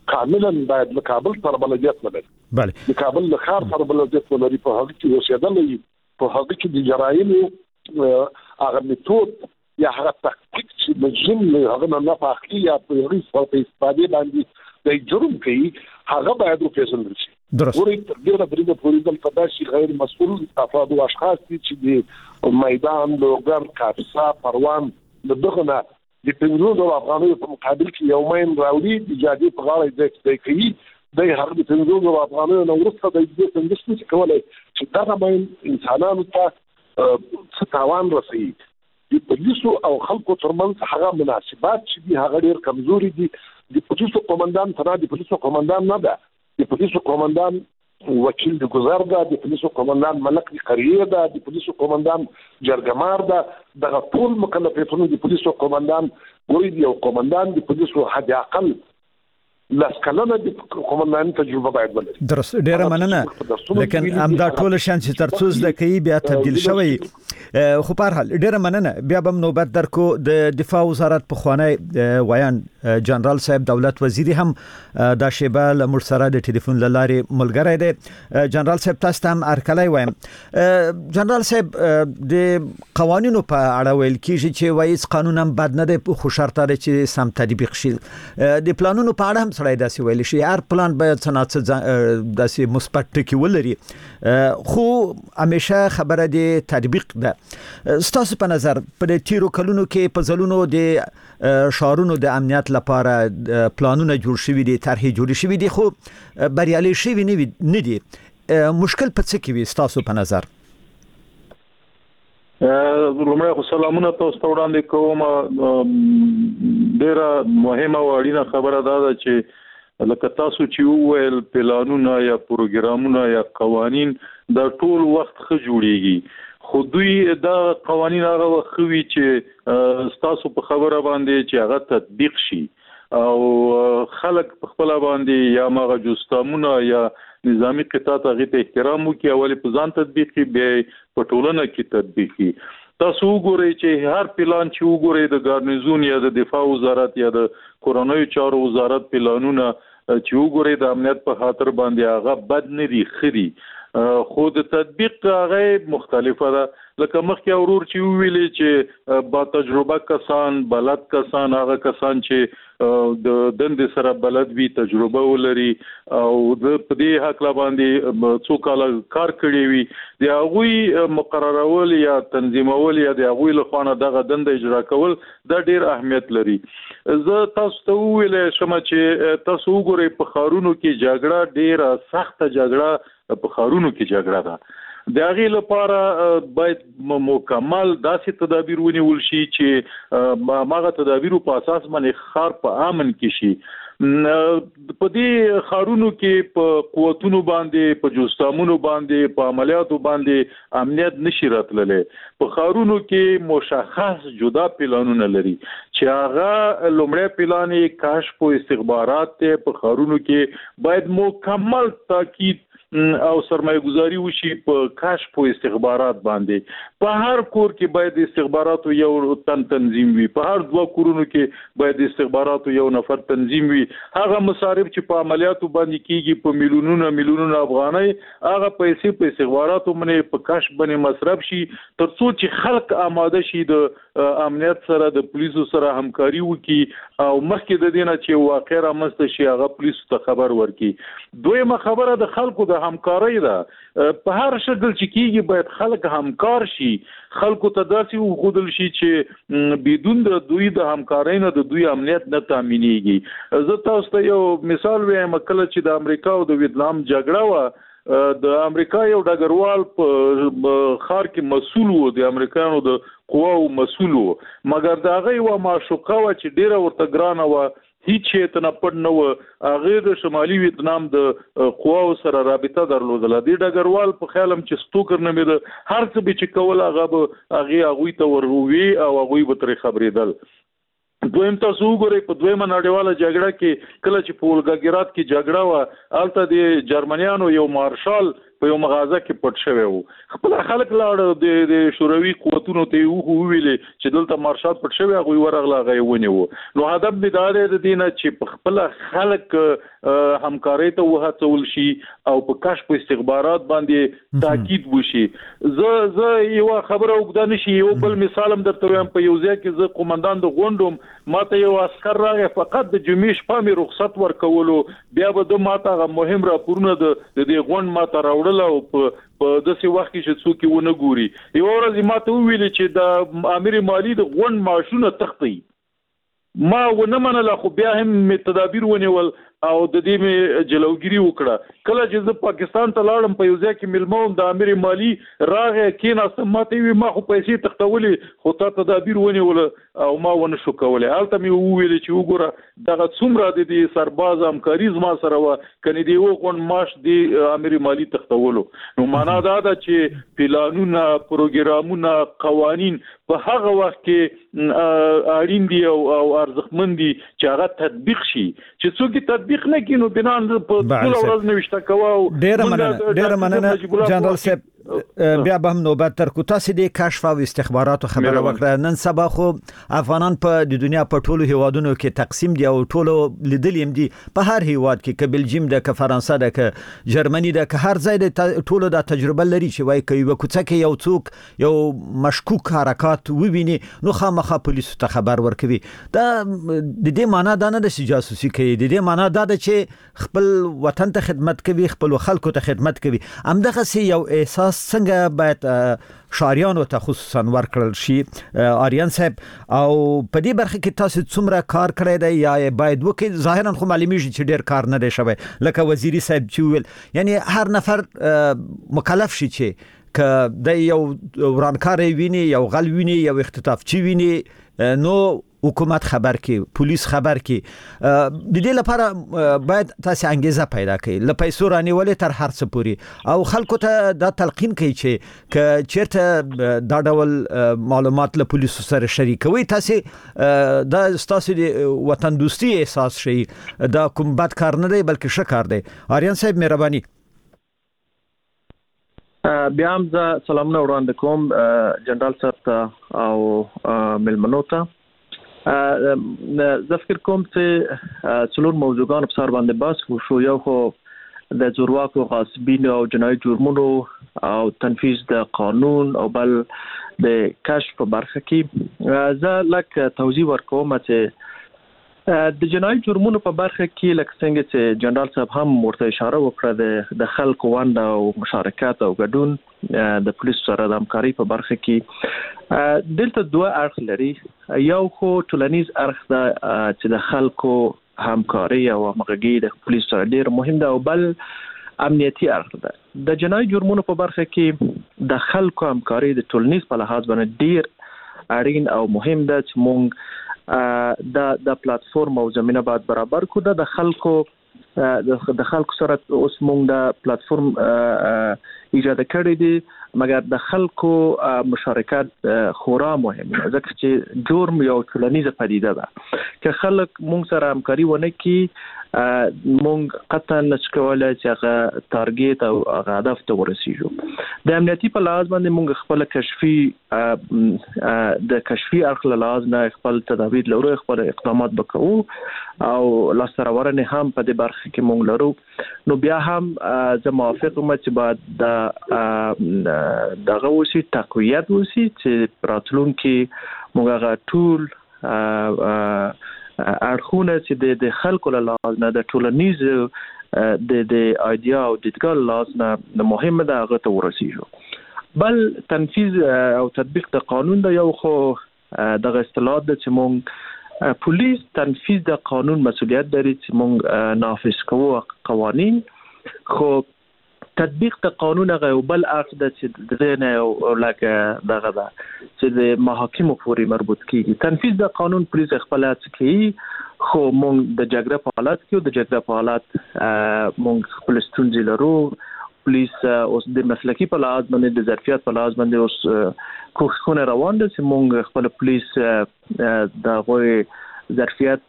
کاملا باید له کابل سره بلدیت ولري. بله د کابل له ښار سره بلدیت ولري، په هغه کې اوسېدل، په هغه کې د جرایمو هغه میتود یا هغه تکتیک چې مجرم هغه نه پاخلي یا په هغه په استفاده باندې د جرم کوي هغه باید وپېژندل شي. ورته تر ډیره درې پورې د تداشي غیر مسؤل افراد او اشخاص چې د میدان لوګر کاپسا پروان دغه نه د پنځو افغانانو په مقابل کې یومین راوړي د جادي په غاړه د کوي د هغه د پنځو افغانانو نو ورسره د دې څنګه څه کولای چې دغه باندې انسانانو ته څه تاوان رسوي. د پولیسو او خلکو ترمنځ هغه مناسبات چې دي هغه ډېر کمزوري دي. د پولیسو قومندان تر د پولیسو قومندان نه ده، د پولیسو قومندان وکیل د گذر ده، د پولیسو قومندان ملک د قریه ده، د پولیسو قومندان جرګمار ده. دغه ټول مکلفیتونه د پولیسو قومندان ګوري دی او قومندان د پولیسو حد اقل لاس کلنه د قومندان تجربه باید ولري. درست ډیره مننه، لیکن امدا ټول شان چې ترڅو زده کوي بیا تبدیل شوی. خو په هر حال ډیره مننه. بیا به نوبت درکو د دفاع وزارت په خوانی ویان جنرال صاحب دولت وزیری هم دا شیبه لمر سره د ټلیفون لارې ملګری دی. جنرال صاحب تاسو ته هم ارکلای وایم. جنرال صاحب د قوانینو په اړه ویل کیږي چې وایي قانون هم بد نه دی خو شرط لري چې سم تطبیق شي. د پلانونو په اړه هم سړی داسې ویل شي هر پلان باید څنګه داسې مثبت ټکی ولري، خو همیشه خبره د تطبیق ده. ستاسو په نظر په تیرو کلونو کې په ځلونو د شهرونو د امنیت لپاره پلانونه جوړ شوي دي، طرحې جوړې شوي دي، خو بریالي شوي نه دي. مشکل په څه کې وي ستاسو په نظر؟ لومړی خو سلامونه تاسو ته وړاندې کوم. ډیره مهمه او اړینه خبره دا ده چې لکه تاسو چې وویل پلانونه یا پروګرامونه یا قوانین دا ټول وخت ښه جوړیږي، خو دوی دا قوانین هغه وخت وی چې تاسو په خبره باندې چې هغه تطبیق شي او خلک په خپل باندې یا ماغه جستامونه یا نظامی قطاع ته غوښتل احترام وکړي او په ځان تطبیق کې به په ټولنه کې تطبیق کړي. تاسو وګورئ چې هر پلان چې وګورئ د ګارنیزون یا د دفاع وزارت یا د کورونوي چارو وزارت پلانونه چې وګورئ د امنیت په خاطر باندې هغه بد نه دي، خري، خو د تطبیق هغه مختلفه ده. لکه مخکې اورور چې ویلې چې با تجربه کسان بلد کسان هغه کسان چې د دند سره بلد وی تجربه ولري او د پدې حق لا باندې څو کال کار کړی وي د هغه مقررول یا تنظیمول یا د هغه لخوا دغه دند اجرا کول دا ډیر اهمیت لري. زه تاسو ته ویلې شم چې تاسو وګورئ په خارونو کې جګړه ډیره سخته جګړه په خارونو کې جګړه ده. د هغې لپاره باید مکمل داسې تدابیر ونیول شي چې هغه تدابیرو په اساس باندې ښار په امن کې شي. په دې ښارونو کې په قوتونو باندې په جوستامونو باندې په عملیاتو باندې امنیت نشي راتللی. په ښارونو کې مشخص جدا پلانونه لري چې هغه لومړی پلان یې کشف او استخبارات ته په ښارونو کې باید مکمل تاکید او سرمایه گذاری وشي په کشف او استخبارات باندې. په هر کور کې باید استخبارات یو تن تنظیم وي، په هر دوه کورونو کې باید استخبارات یو نفر تنظیم وي. هغه مصارف چې په عملیاتو باندې کیږي په میلیونونو میلیونونو افغانۍ هغه پیسې په استخباراتو باندې په کشف باندې مصرف شي ترڅو چې خلک آماده شي د امنیت سره د پولیسو سره همکاري وکړي او مخکې د دینه چې واقع رامنځته شي هغه پولیسو ته خبر ورکړي. دویمه خبره د خلکو د همکاري ده. په هر شکل چې کیږي باید خلک همکار شي، خلکو ته داسې وښودل شي چې بدون د دوی د همکارۍ نه د دوی امنیت نه تامینېږي. زه تاسو ته یو مثال وایم، کله چې د امریکا او د ویتنام جګړه وه د امریکا یو ډګروال په ښار کې مسؤل وو، د امریکایانو د قواو مسؤل وو، مګر د هغه یوه معشوقه وه چې ډیره ورته ګرانه وه، هیڅ شی ته نه پټ نه وه. هغې د شمالي ویتنام د قواو سره رابطه درلودله. دې ډګروال په خیال هم چې ستوکر نومېده، هر څه به چې کول هغه به هغې هغوی ته ور ووي او هغوی به ترې خبرېدل. دویم تاسو وګورئ په دویمه نړیواله جګړه کې کله چې په ولګاګراد کې جګړه وه هلته د جرمنیانو یو مارشال په یو مغازه کې پټ شوی وو. خپل خلک لاړ د د شوروي قوتونو ته ویلې چې دلته مارشال پټ شوی هغه ورغلا غي ونیو. نو هدف دې دا دی د دینه چې په خپل خلک همکاري ته وهڅول شي او په کشف استخبارات باندې تاکید وشي. زه زه یو خبره وګدا نشي یو بل مثال هم درته وایم. په یو ځای کې زه قومندان د غونډوم ماته یو عسكر راغی فقط د جمعې شپه مې رخصت ورکولو بیا به د ماته مهم راپورونه د دې غونډ ماته راوړل او په په داسې وخت کې چې څوک ونه ګوري. یو ورځ ماته ویل چې د امیر مالی د غونډ ماشونه تختی ما ونه منله خو بیا هم تدابیر ونیول او د دې می جلوګيري وکړه. کله چې زه پاکستان ته لاړم په یو ځای کې ملموم د امیر مالی راغې کیناستم ماته وی ما خو پیسې تختولې خو تا تدابیر ونیول او ما ونه شو کولای. حالت مې وویل چې وګوره دغه څومره د دې سرباز همکاري زما سره و کني دی وګون ماش دی امیر مالی تختولو. نو معنا دا ده چې پلانونه پروګرامونه قوانين په هغه وخت کې اړین دي او ارزښتمن دي چې هغه تطبیق شي. چې څوک تطبیق نه کینو بنان په ټول ورځ نوښته کوو. ډیر مننه ډیر مننه جنرال صاحب. بیا به هم نوبت تر کو تاسو د کشف او استخباراتو خبره وکړه. نن سبا خو افغانان په د دنیا په ټولو هیوادونو کې تقسیم دي او ټولو لیدلیم دي په هر هیواد کې ک بلجیم ده ک فرانسه ده ک جرمني ده ک هر ځای د ټولو د تجربه لري چې وای کوي وکڅه کې یو څوک یو مشکوک حرکات وویني نو خامخا پولیسو ته خبر ورکوي. دا د دې معنی دا نه د جاسوسي کوي. د دې معنی دا ده چې خپل وطن ته خدمت کوي خپل خلکو ته خدمت کوي. همدغه سي یو احساس څنګه باید شاریانو ته خصوصا ورکړل شي آریان صاحب او په دې برخه کې تاسو څومره کار کړی دی یا باید وکړي؟ ظاهرا خو معلومیږي چې ډیر کار نه دی شوی لکه وزیری صاحب چې ویل یعنی هر نفر مکلف شي چې ک د یو ورانکار ویني یو غل ویني یو اختطاف چی ویني نو حکومت خبر کی پولیس خبر کی. د دې لپاره باید تاسو انګیزه پیدا کړئ ل پیسو رانیولې تر هر څه پوری او خلکو ته دا تلقین کوي چې ک چیرته دا ډول معلومات له پولیسو سره شریکوي تاسو دا تاسو د وطن دوستي احساس شي. دا کوم بد کار نه دی بلکې ښه کار دی. آریان صاحب مهرباني. بیا هم زه سلامونه وړاندې کوم جنرال صاحب او ملمنو ته. زه فکر کوم چې څلور موضوعګان په سر باندې بحث وشو. یو خو د زورواکو غاصبین او جنایي جرمونو او تنفیذ د قانون او بل د کشف په برخه کې. زه لکه توضیح ورکوم چې د جنایي جرمونو په برخه کې لکه څنګه چې جنرال صاحب هم ورته اشاره وکړه د خلکو ونډه او مشارکت او ګډون د پولیسو سره د همکاري په برخه کې دلته دوه اړخ لري. یو خو ټولنیز اړخ دا چې د خلکو همکاري او همغږي د پولیسو سره ډیر مهم ده او بل امنیتي اړخ ده. د جنایي جرمونو په برخه کې د خلکو همکاري د ټولنیز په لحاظ باندې ډیر اړین او مهم ده چې مونږ د د پلیټفارم او زمينه باید برابر کو. د خلکو د خلکو سره اوس مونږ د پلیټفارم ایجاد کړی دی مګر د خلکو مشارکت خورا مهم ده ځکه چې جرم یو ټولنیزه پدیده ده. که خلک مونږ سره همکاري ونه کړي مونږ قطعا نشو کولای چې هغه ټارګټ او هغه هدف ته ورسیږو. د امنیتي په لحاظ باندې مونږ خپل کشفي د کشفي اړخ له لحاظ نه خپل تدابیر لرو خپل اقدامات وکړو او لاسته هم په دې برخه کې مونږ لرو. نو بیا هم زه موافق یم چې باید د دغه وسی تقویت وسی چې راتلونکي موږ هغه ټول اړخونه چې د خلکو له لحاظ نه د ټولنیز د د ایډیا او د ټکل لحاظ نه مهمه ده هغه ته ورسیږو. بل تنفیذ او تطبیق د قانون د یو خو دغه اصطلاحات د چې مونږ پولیس تنفیذ د قانون مسؤلیت لري چې مونږ نافذ کوو قوانین خو تطبیق د قانون هغه بل اړخ د چې د نه او لکه دغه ده چې د محاکمو پورې مربوط کیږي. تنفیذ د قانون پولیس خپل هڅه کوي خو مونږ د جګړه په حالت کې د جګړه په حالت مونږ خپل ستونزې لرو. پولیس اوس د مسلکی په لحاظ باندې د ظرفیت په لحاظ باندې اوس کوښښونه روان دي چې مونږ خپل پولیس د غوي ظرفیت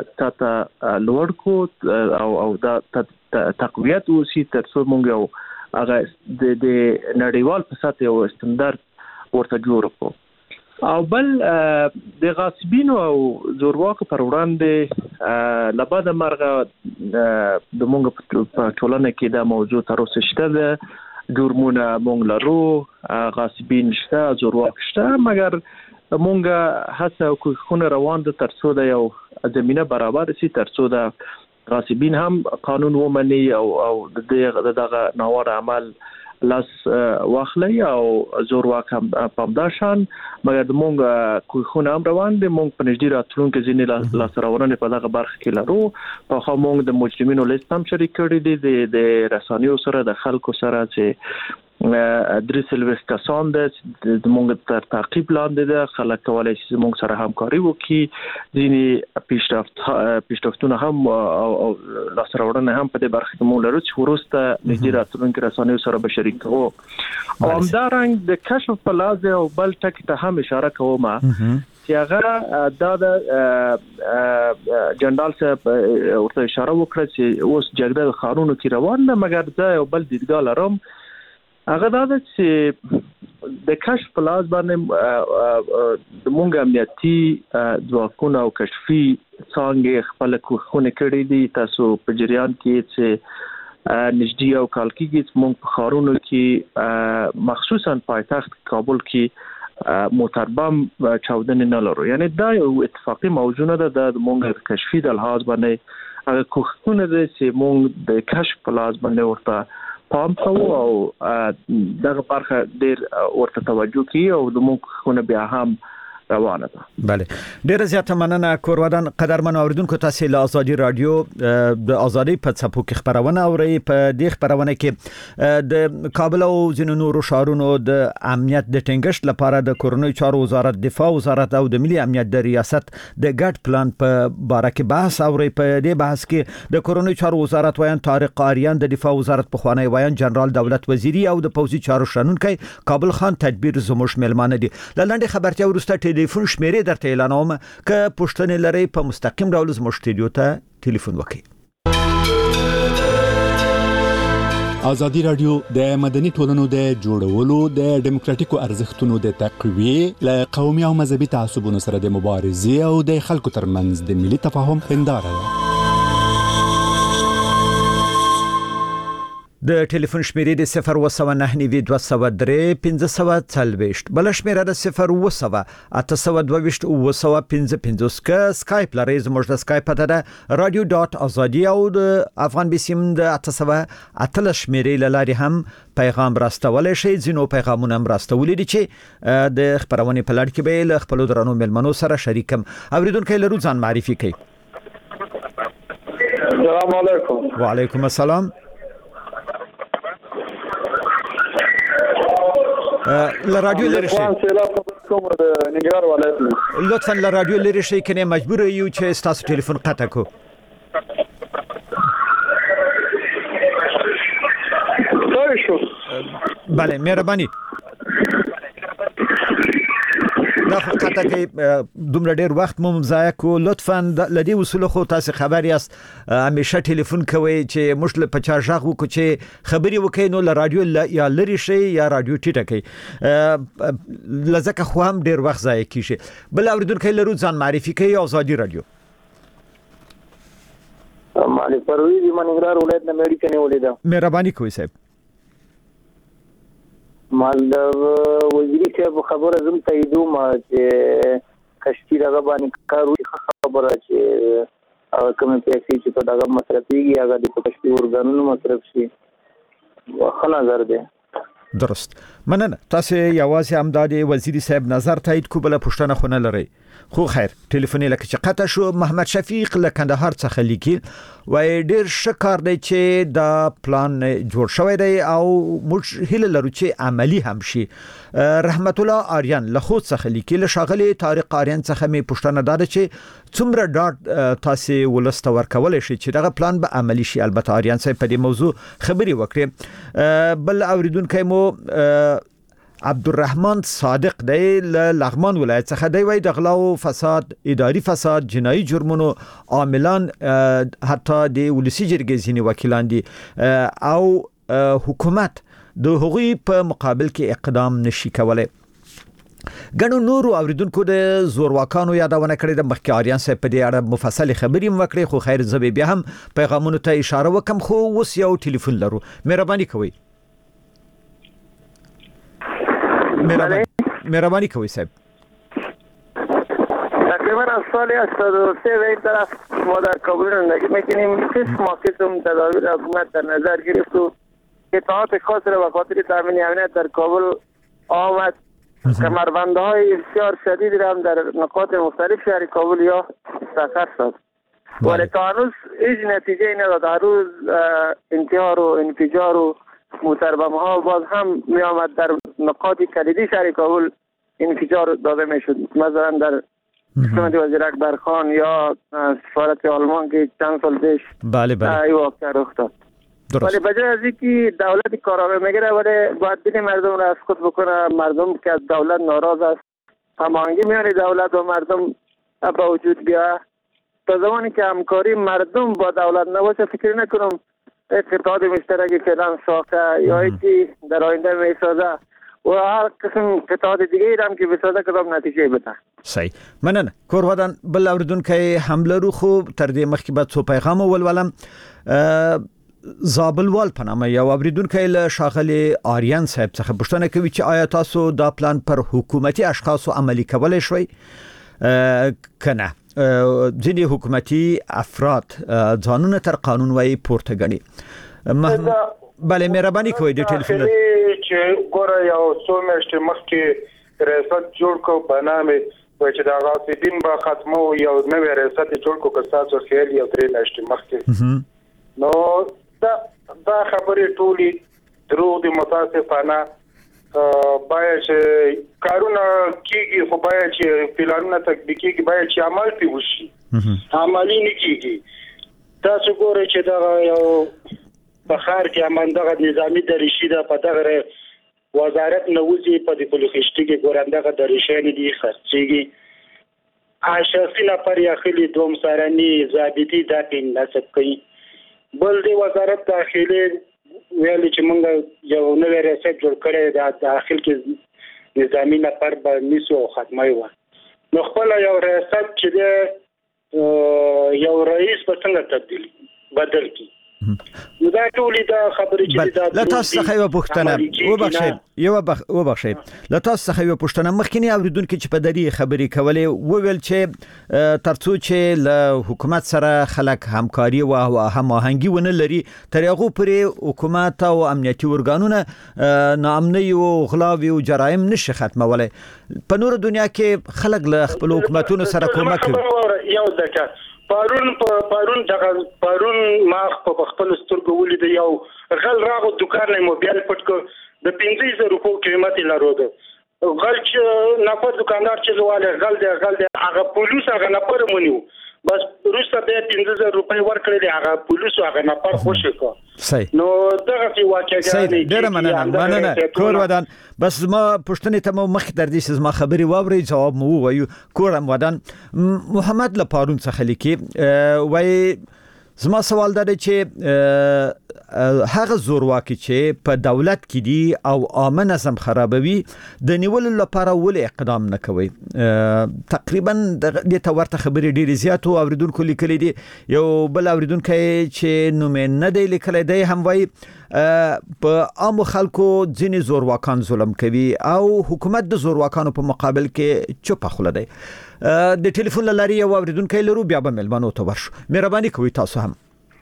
ته لوړ کو او او د تقویت اوسې تر څو مونږ یو هغه د د نړیوال په سطح او استاندارد ورته جوړ کړو. او بل د غاصبینو او زورواکو پر وړاندې لبد مرغه د مونږ په ټولنه کې دا موضوع تر اوسه شته ده. جرمونه مونږ لرو، غاصبین شته، زورواک شته، مګر مونږ هڅه کوو روان ده تر څو د یو زمينه برابر شي، تر څو د غاصبین هم قانون ومني او او د دغه ناوړه عمل لاس واخلي او زور واکم پامداشان. مګر د مونږ کوخونه هم روان دي. مونږ په نږدې راتلونکو ځینې لاس راوړنې په دغه برخه کې لرو. په خو مونږ د مجرمینو لیست هم شریک کړی دی د رسانیو سره، د خلکو سره چې درې سلويخ کسان ده د مونږ تر تعقیب لاندې ده. خلک کولای شي مونږ سره همکاري وکړي. ځینې پیشرفت پیشرفتونه هم او لاس راوړنې هم په دې برخه کې مونږ لرو چې ورسته نږدې راتلونکو رسانیو سره به شریک کوو. او همدارنګ د کشف په لاز او بل ټکی ته هم اشاره کوم چې هغه دا د جنرال صاحب ورته اشاره وکړه چې اوس جګړه قانونو کې روان ده. مګر دا یو بل دیدګاه لرم، هغه دا چې د کشف په لاس باندې د مونږ امنیتي ځواکونه او کشفي څانګې خپل کوښښونه کړي دي. تاسو په جریان کې چې نږدې او کال کې چې مونږ په ښارونو کې مخصوصا پایتخت کابل کې موتربم چاودنې نه لرو. یعنی دا یو اتفاقی موضوع نه ده. د مونږ کشفي د لحاظ باندې هغه کوښښونه دي چې مونږ د کشف په لاس باندې ورته پام کوو او دغه برخه ډیر ورته توجه کوي او د موږ خونه بیا هم روانه ده. بله، ډیره زیاته مننه کورودان. قدرمن اوریدونکو، تاسو له آزادي رادیو د آزادي په څپو کې خبرونه اورئ. په دې خبرونه کې د کابل او ځینو نورو ښارونو د امنیت د ټینګښت لپاره د کورونی چارو وزارت، دفاع وزارت او د ملي امنیت د ریاست د ګډ پلان په باره کې بحث اورئ. په دې بحث کې د کورونی چارو وزارت وایي طارق آریان، د دفاع وزارت په خوانی وایي جنرال دولت وزیری او د پوځي چارو شنونکي کابل خان تدبیر زموږ ملمانه دي. لاندې خبرتیا ورسته ټلیفون شمیرې درته اعلانوم که پښتنې لري په مستقیم ډول زموږ سټډیو ته ټلیفون وکړئ. آزادي رادیو د مدني ټولنو د جوړولو، د ډیموکراتیکو ارزښتونو د تقویې، له قومي او مذهبي تعصبونو سره د مبارزې او د خلکو ترمنځ د ملي تفاهم هنداره ده. د ټلیفون شمیرې د صفر و سو نه نوي دوه سو درې پنځه سو څلوېښت، بل شمیره د صفر و سو اته سو دوه ویشت او سو پنځه پنځوس. که سکایپ لرئ زموږ د سکایپ پته ده رادیو ډاټ ازادي او د افغان بیسیم د اته سو اتلس شمیرې له لارې هم پیغام راستولی شئ. ځینو پیغامونه هم راستولي دي چې د خبرونې په لړ کې به له خپلو درنو مېلمنو سره شریکم. اوریدونکي لرو ځان معرفي کړئ. السلام علیکم. وعلیکم السلام. ل رادیو لري شي کوم د نګران ولایت لطفا ل رادیو لري شي کنه مجبور یو چې تاسو ټلیفون قطع کو. بله مهرباني. نه قطع کې دومره ډیر وخت مو ضایع کو. لطفا لدی اصول خو تاسو خبر یاست همیشه ټلیفون کوي چې مشل په چا ژغ وکړو چې خبري وکړي نو ل رادیو یا لري شي یا رادیو ټیټه کوي لزکه خو هم ډیر وخت ضایع کیږي. بل اوریدونکو لرو ځان معرفي کوي. آزادي رادیو. مالک پرویز منګرار ولایت نه مېډی کنه ولیدا. مهرباني کوئ صاحب. مال وزیری صاحب خبره زم تاییدوم چې کشتی دغه باندې کاروي خبره چې کوم پیسې چې په دغه مصرفيږي هغه د کشتی ورګانونو مصرف شي خو نظر ده. درست. مننه. تاسو یوازې امدادي وزیری صاحب نظر تایید کو بل پښتنه خونه لري. خو خیر ټلیفوني لکه چې قطع شو. محمد شفیق له کندهار څخه لیکي وای ډیر شکر دی چې دا پلان جوړ شوی دی او موږ هیله لرو چې عملی هم شي. رحمت الله آریان له خود څخه لیکي له شاغلي طارق آریان څخه می پښتنه داده چې څومره ډاټ تاسو ولست ورکول شي چې دغه پلان به عملی شي. البته آریان صاحب په دې موضوع خبري وکړي. بل اوریدونکو مو عبدالرحمن صادق دی له لغمان ولایت څخه دی وای د غلا او فساد، اداري فساد، جنایي جرمونو عاملان حتی د ولسی جرګې ځینې وکیلان دي او حکومت د هغوی په مقابل کې اقدام نشي کولای. ګڼو نورو اوریدونکو د زورواکانو یادونه کړې د مخکې آریان صاحب په دې اړه مفصل خبرې وکړې، خو خیر زه بیا هم پیغامونو ته اشاره وکم. خو اوس یو ټلیفون لرو، مهرباني کوئ. مهرباني کوئ صاحب. تقریبا از سال هشتاد و سه به این طرف ما در کابل زندگی میکنیم. شش ماه که تدابیر حکومت در نظر گرفت و اطلاعات خاص را به خاطر تامین امنیت در کابل آمد. کمربنده های بسیار شدید را هم در نقاط مختلف شهر کابل یا سفر شد، ولی تا هنوز هیچ نتیجه نداد. هر روز انتحار و انفجار و موتربم ها باز هم می آمد در نقاط کلیدی شهر کابل انفجار داده می شد. مثلا در قسمت وزیر اکبر خان یا سفارت آلمان که چند سال پیش بله بله این واقعه رخ داد. ولی بجای از اینکه دولت کارامه میگیره ولی باید بین مردم را از خود بکنه. مردم که از دولت ناراض است، هماهنگی میان دولت و مردم به وجود بیاد. تا زمانی که همکاری مردم با دولت نباشه فکر نکنم اقتصاد مشترکی فعلا ساخته یا اینکه در آینده میسازه و هر قسم اقتصاد دیگه هم که بسازه کدام نتیجه بده. صحیح، مننه. کورودان بل اوریدونکو حمله رو خو تر دې مخکې به څو پیغام ولولم. زابلوال په نامه یو اوریدونکو له شاغلي آریان صاحب څخه پوښتنه کوي چې آیا تاسو دا پلان پر حکومتي اشخاصو عملی کولای شوي کنه؟ ځینې حکومتي افراد ځانونه تر قانون وای پورته غني. بله مهرباني کوئ د ټلیفون چې ګوره یو څو میاشتې مخکې ریاست جوړ کو په نامه و چې دا غاصبین به ختمو یو نوې ریاست جوړ کو که تاسو خیال یو درې میاشتې مخکې نو دا دا خبرې ټولې دروغ دي متاسفانه. باید چې کارونه کیږي خو باید چې پلانونه تطبیق کیږي، باید چې عمل پې وشي، عملي نه کیږي. تاسو ګورئ چې دا یو په ښار کې هماندغه نظامي دریشي ده، په دغه وزارت نه وځي په دې پلوخشتي کې ګورم دغه دریشانې دي خرڅېږي. شخصي نفر یاخلي دوم سارني ضابطي دا پې نصب کوي. بل دی وزارت داخلي ویل چې موږ یو نوې ریاست جوړ کړی د داخل کې نظامي نفر به نیسو او ختموي و. نو خپل یو ریاست چې دی یو رئیس به څنګه تبدیل بدل کی؟ نو دا ټولې دا خبرې چې دا لا تاسو څخه یو پوښتنه وبخښئ یو وبخښئ لا تاسو څخه یو پوښتنه مخکینی اوریدونکو چې په دې خبرې کولې وویل چې ترڅو چې له حکومت سره خلک همکاري او هماهنګي ونه لري تر هغه پورې حکومت او امنیتي ورګانونه ناامني او غلاوي او جرایم نشي ختمولای. په نور دنیا کې خلک له خپل حکومتونو سره کومک کوي. یو ځکه پارون پارون دغه پارون ما په خپل سترګو ولید یو غل راغو دکان نه موبایل پټ کو د پنځه زره روپو قیمت لرلو. غل چې نفر دکاندار چې زواله غل دی غل دی هغه پولیس هغه نفر مونیو بس روسته به پنځه زره روپۍ ورکړل هغه پولیس هغه نفر خوشی کو. صحیح. نو دغه څه واقعي ډېر مننه مننه کور ودان. بس ما پښتنې ته مو مخ در دي چې ما خبري واوري جواب مو وایو. کورم ودان محمد لپارون څخه لیکي وای زما سوال دا دی چې هغه زورواکي چې په دولت کې دي او عامه نظم خرابوي د نیولو لپاره ول اقدام نه کوي. تقریبا د دې ورته خبرې ډېرې زیات او اوریدونکو لیکلي دي. یو بل اوریدونکو چې نو مې نه دی لیکلی دی هم وای په عام خلکو ځینې زورواکان ظلم کوي او حکومت د زورواکانو په مقابل کې چوپ خوله دی. د ټلیفون لاري یو اوریدونکو لرو بیا به ملمنو ته ورشو. مهرباني کوئ تاسو هم.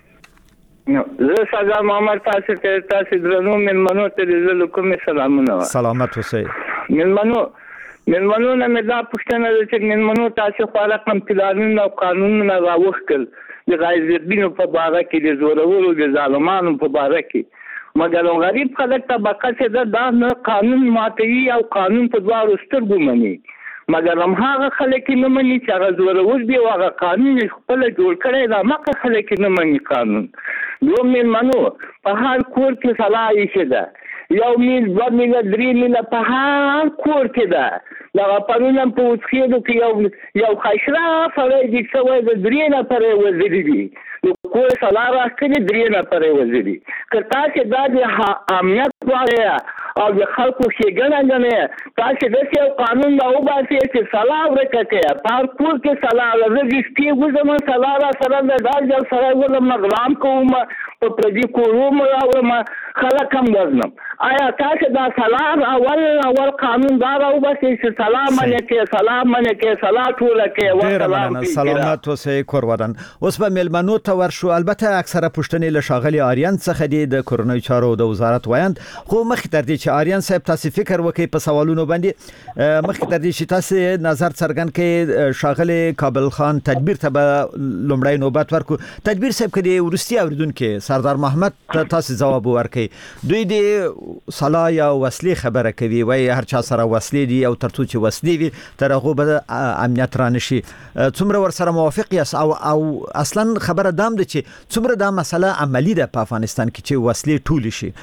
نو زه ساده محمد تاسو ته تاسو درنو ملمنو ته د کوم سلامونه. سلامت اوسئ. ملمنو ملمنو نه مې دا پوښتنه ده چې ملمنو تاسو خپل کوم پلانونه او قانونونه راوښکل د غایزبینو په باره کې د زورورو د ظالمانو په باره کې، مګر غریب خلک طبقه چې دا نه قانون ماتوي او قانون په دوه سترګو مني، مګر هم هغه خلک نه مني چې هغه زورور دی او هغه قانون خپل جوړ کړی دا مکه خلک نه مني قانون. یو ملمنو په هر کور کې صلاح یې ده یو میل دوه میله درې میله په هر کور کې ده دغه پرون هم په اوسخېدو کې یو یو ښایسته سړی دي شوی د درې نفرې وزیري دي د کور سلا راښکلي درې نفرې وزیري که تاسې دا د امنیت غواړئ او د خلکو ښېګڼه ګڼئ تاسې داسې یو قانون راوباسئ چې سلا ورکه کړئ په هر کور کې سلا ده زه د شپې وځم سلا را سره د دا ځل سره ولم غلام کوم په پردي کورونو راوړم خلک هم وزنم آیا تاسې دا سلا اول اول قانون دا راوباسئ چې سلا منې کړئ سلا منې کړئ سلا ټوله کړئ ډېره مننه سلامت اوسئ کورودن اوس به میلمنو ته ورشو البته اکثره پوښتنې له ښاغلي آریان څخه دي د کورنۍ چارو د وزارت وایند خو مخکې تر دې چې آریان صاحب تاسو فکر وکړئ په سوالونو باندې مخکې تر دې چې تاسو نظر څرګند کړئ ښاغلي کابل خان تدبیر ته به لومړی نوبت ورکو تدبیر صاحب کې د ورستي اوریدونکو سردار محمد تاسو جواب ورکړئ دوی د سلا یا وسلې خبره کوي وای هر چا سره وسلې دي او ترڅو چې وسلې وي تر هغه به امنیت رانشي څومره ور سره موافق یاست او او اصلا خبره دام ده چې څومره دا مسله عملی ده په افغانستان کې چې وسلې ټول شي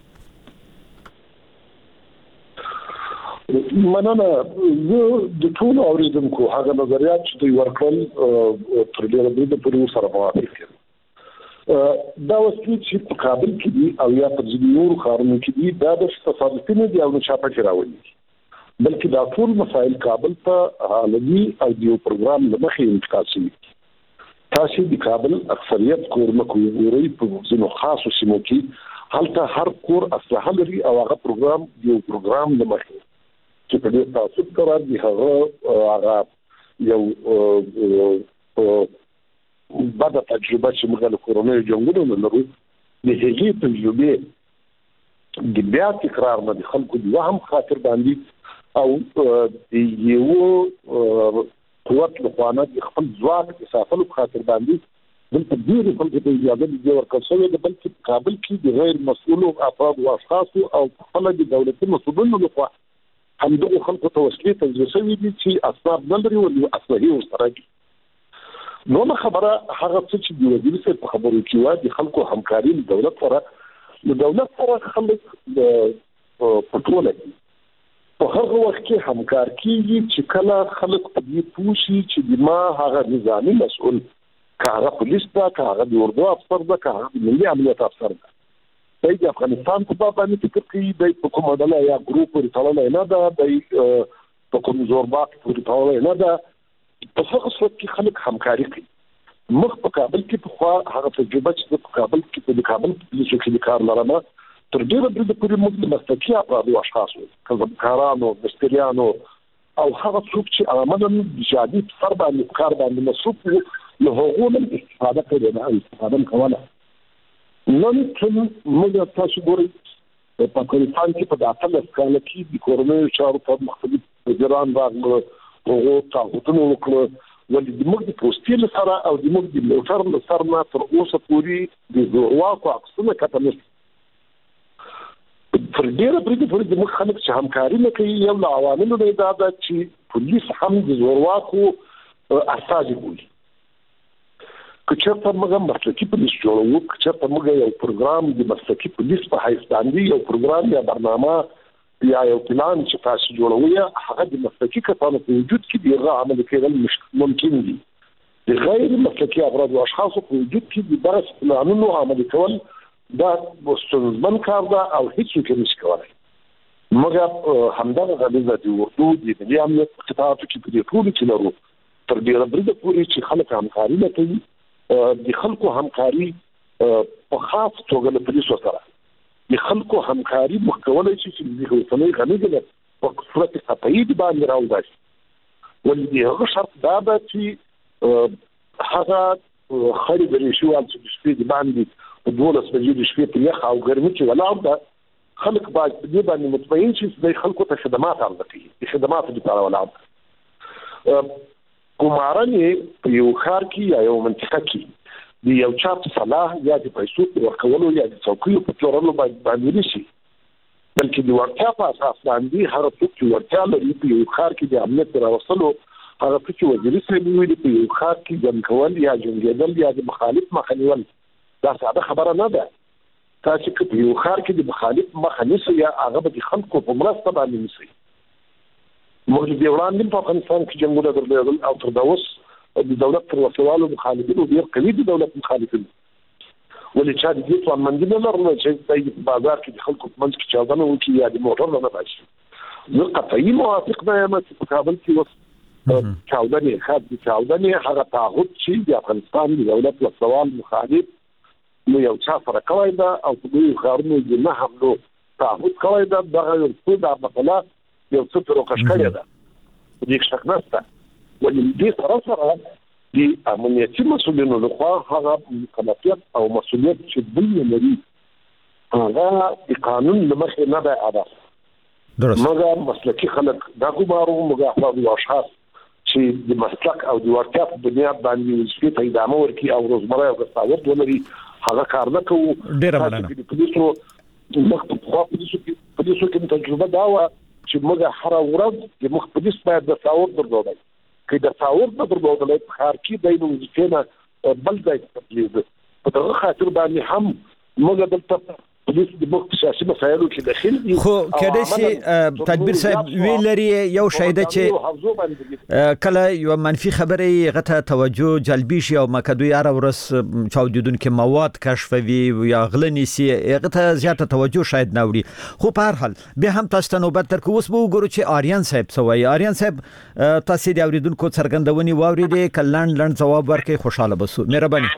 مننه زه د ټول اوریدونکو هغه نظریات چې دوی ورکړل تر ډیره د پوره سره موافق یم دا وسلې چې په کابل کې دي او یا په ځینو نورو ښارونو کې دي دا د تصادفي نه دي او نه چا پکې راولي بلکې دا ټول مسایل کابل ته عالمي او یو پروګرام له مخې انتقال شوي تاسو د کابل اکثریت کورونه کوي په ځینو خاصو سیمو کې هلته هر کور اسلحه لري او هغه پروګرام یو پروګرام له مخې چې په دې تاسو کار دي هغه هغه یو بعد تجربه چې موږ له کورونو جنګونو لرو د هغې تجربه د بیا تکرار نه د خلکو د وهم خاطر باندې او د یو قوت له خوانه د خپل ځواک د ساتلو په خاطر باندې دلته ډېرو خلکو ته اجازه دي ورکړل شوې ده بلکې په کابل کې د غیر مسؤلو افرادو او اشخاصو او خپله د دولتي مسؤلینو لخوا همدغو خلکو ته وسلې تجویز شوي دي چې اسباب نه لري او اسلحې ورسره دي نو نه خبره هغه څه چې د وزیر صاحب په خبرو کې وایي د خلکو همکاري د دولت سره د دولت سره خلک په ټوله په هغه وخت کې همکار کیږي چې کله خلک په دې پوه شي چې د ما هغه نظامي مسؤل که هغه پولیس ده که هغه د اردو افسر ده که هغه د ملي امنیت افسر ده دی د افغانستان په باب باندې فکر کوي دی په کومه ډله یا ګروپ پورې تړلی نه ده دی په کوم زورباک پورې تړلی نه ده په هغه صورت کې خلک همکاري کوي مخ په کابل کې په خوا هغه تجربه چې په کابل کې په کابل پولیسو کې د کار لرمه تر ډیره بریده پورې موږ د مسلکي افرادو اشخاصو کسبکارانو مستریانو او هغه څوک چې عملاً د جادي سر باندې کار باندې مصروف وي له هغو نه استفاده کوي نه استفاده کوله نن ټول موږ تاسو ګورئ په افغانستان کې په اتلس کال کې د کورنۍ چارو په مختلف وزیران راغله هغه تعهدونه وکړه ولې د موږ د پوسټي سره او د موږ د موټر له سر نه تر اوسه پورې د زورواکو عکسونه کته نشته پر ډیره پرې پرې د موږ خلک چې همکاري نه کوي یو له عواملو نه دا ده چې پولیس هم د زورواکو استازي بولي که چېرته موږ مسلکي پولیس جوړوو که چېرته موږ یو پروګرام د مسلکي پولیس په حیث باندې یو پروګرام یا برنامه یا یو پلان چې تاسو جوړوي هغه د مسلکي کسانو په وجود کې د هغه عمل کېدل ممکن دي د غیر مسلکي افراد او اشخاصو په وجود کې د درس پلانونو عمل کول دا ستونزمن کار ده او هیڅ څوک نشي کولی موږ همدغه غلیظه د اردو د ملي امنیت په قطاعاتو کې په دې ټولو کې لرو تر ډېره بریده پورې چې خلک همکاري نه کوي د خلکو همکاري په خاص توګه له پولیسو سره د خلکو همکاري موږ کولی شي چې د اوسنۍ غمیزه په صورت قطعي باندې راوباسي ولې د هغه شرط دا ده چې هغه خړې درې شو چې د شپې د باندې په دولس بجې د شپې په یخ او ګرمي کې ولاړ ده خلک باید په دې باندې مطمئن شي چې د خلکو ته خدمات عرضه کوي د خدماتو لپاره ولاړ ده ګمارن په یو ښار کې یا یو منطقه کې د یو چا په صلاح یا د پیسو په ورکولو یا د څوکیو په پلورلو باندې نشي بلکې د ورتیا په اساس باندې هر څوک چې ورتیا لري په یو ښار کې د امنیت راوستلو هغه څه چې وزیر صاحب ویلي په یو ښار کې جنګ کول یا جنګېدل یا د مخالف مخه نیول دا ساده خبره نه ده تاسو که په یو خار کې د مخالف مخه نیسئ یا هغه به د خلکو په مرسته باندې نیسئ. موږ د وړاندې په افغانستان کې جنګونه درلودل او تر دا اوس د دولت تر وسوالو مخالفینو ډېر قوي دي دولت مخالفین ولې چې د دې توانمندي نه لرله چې په بازار کې د خلکو په منځ کې چاودنه وکړي یا د موټر نه باشي. زه قطعي موافق نه یم چې په کابل کې اوس چاودنې خاص د چاودنې هغه تعهد چې د افغانستان د دولت وسوال مخالف نو یو چا سره کوي دا او په دې خارونو کې نه حملو تعهد کوي دا دغه یو څه د مثلا یو څه پروکاش کړی دا دې شک نشته. ولې دې سره سره د امنیتي مسؤلینو لخوا هغه مکلفیت او مسؤلیت چې بل لري هغه د قانون له مخې نه دی ادا. درست. مګر مسلکي خلک دا ګمارو مګر افراد او اشخاص چې د مسلک او د ورکړه په بنیاد باندې وسپې ته ادامه ورکړي او روزمره او تصاویر ولري هغه کار نه کوو. ډیره مننه. د پولیسو مخ په خوا پولیسو کې پولیسو کې تجربه دا و چې موږ هر ورځ د مخ پولیس باید د تصاویر درلودل کې د تصاویر په درلودل په خار کې د وظیفې نه بل ځای ته تللی په دغه خاطر باندې هم موږ دلته پولیس د مخ سیاسي مسایلو کې داخل دي. خو کله چې تدبیر صاحب ویل لري یو شایده چې کله یو منفي خبره غته توجه جلبي شي او مکدوی ار ورس چاودیدونکو مواد کشفوي یا غلنی سي غته زیاته توجه شاید نوري. خو په هر حال به هم تاسو ته نوبت تر کوس بو ګورو چې آریان صاحب سوي آریان صاحب تاسو د اوریدونکو څرګندونی واوریدي کلند لند جواب ورکړي خوشاله بسو. مهرباني.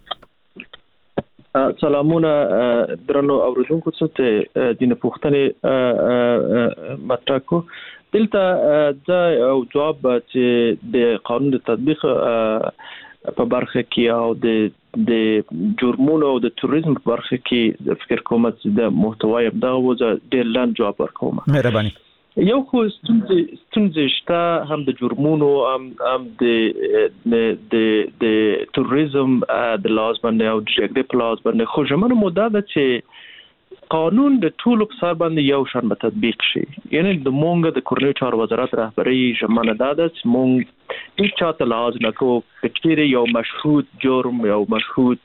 سلامونه درنو اوریدونکو ته د پوښتنې مطرح کو دلته د او جواب چې د قانون د تطبیق په برخه کې او د د جرمونو او د توریزم په برخه کې فکر کوم چې د محتوای دغه وځ ډیر لاند جواب ورکوم. مهرباني. یو خو ستونزې شته هم د جرمونو هم هم د د د توریزم د لاس باندې او د جګړې په لاس باندې خو ژمنه موده ده چې قانون د ټولو په سر باندې یو شان به تطبیق شي. یعنی د مونږ د کورنۍ چارو وزارت رهبري ژمنه ده چې مونږ هیڅ چاته لاز نه کوو چې یو مشهود جرم یو مشهود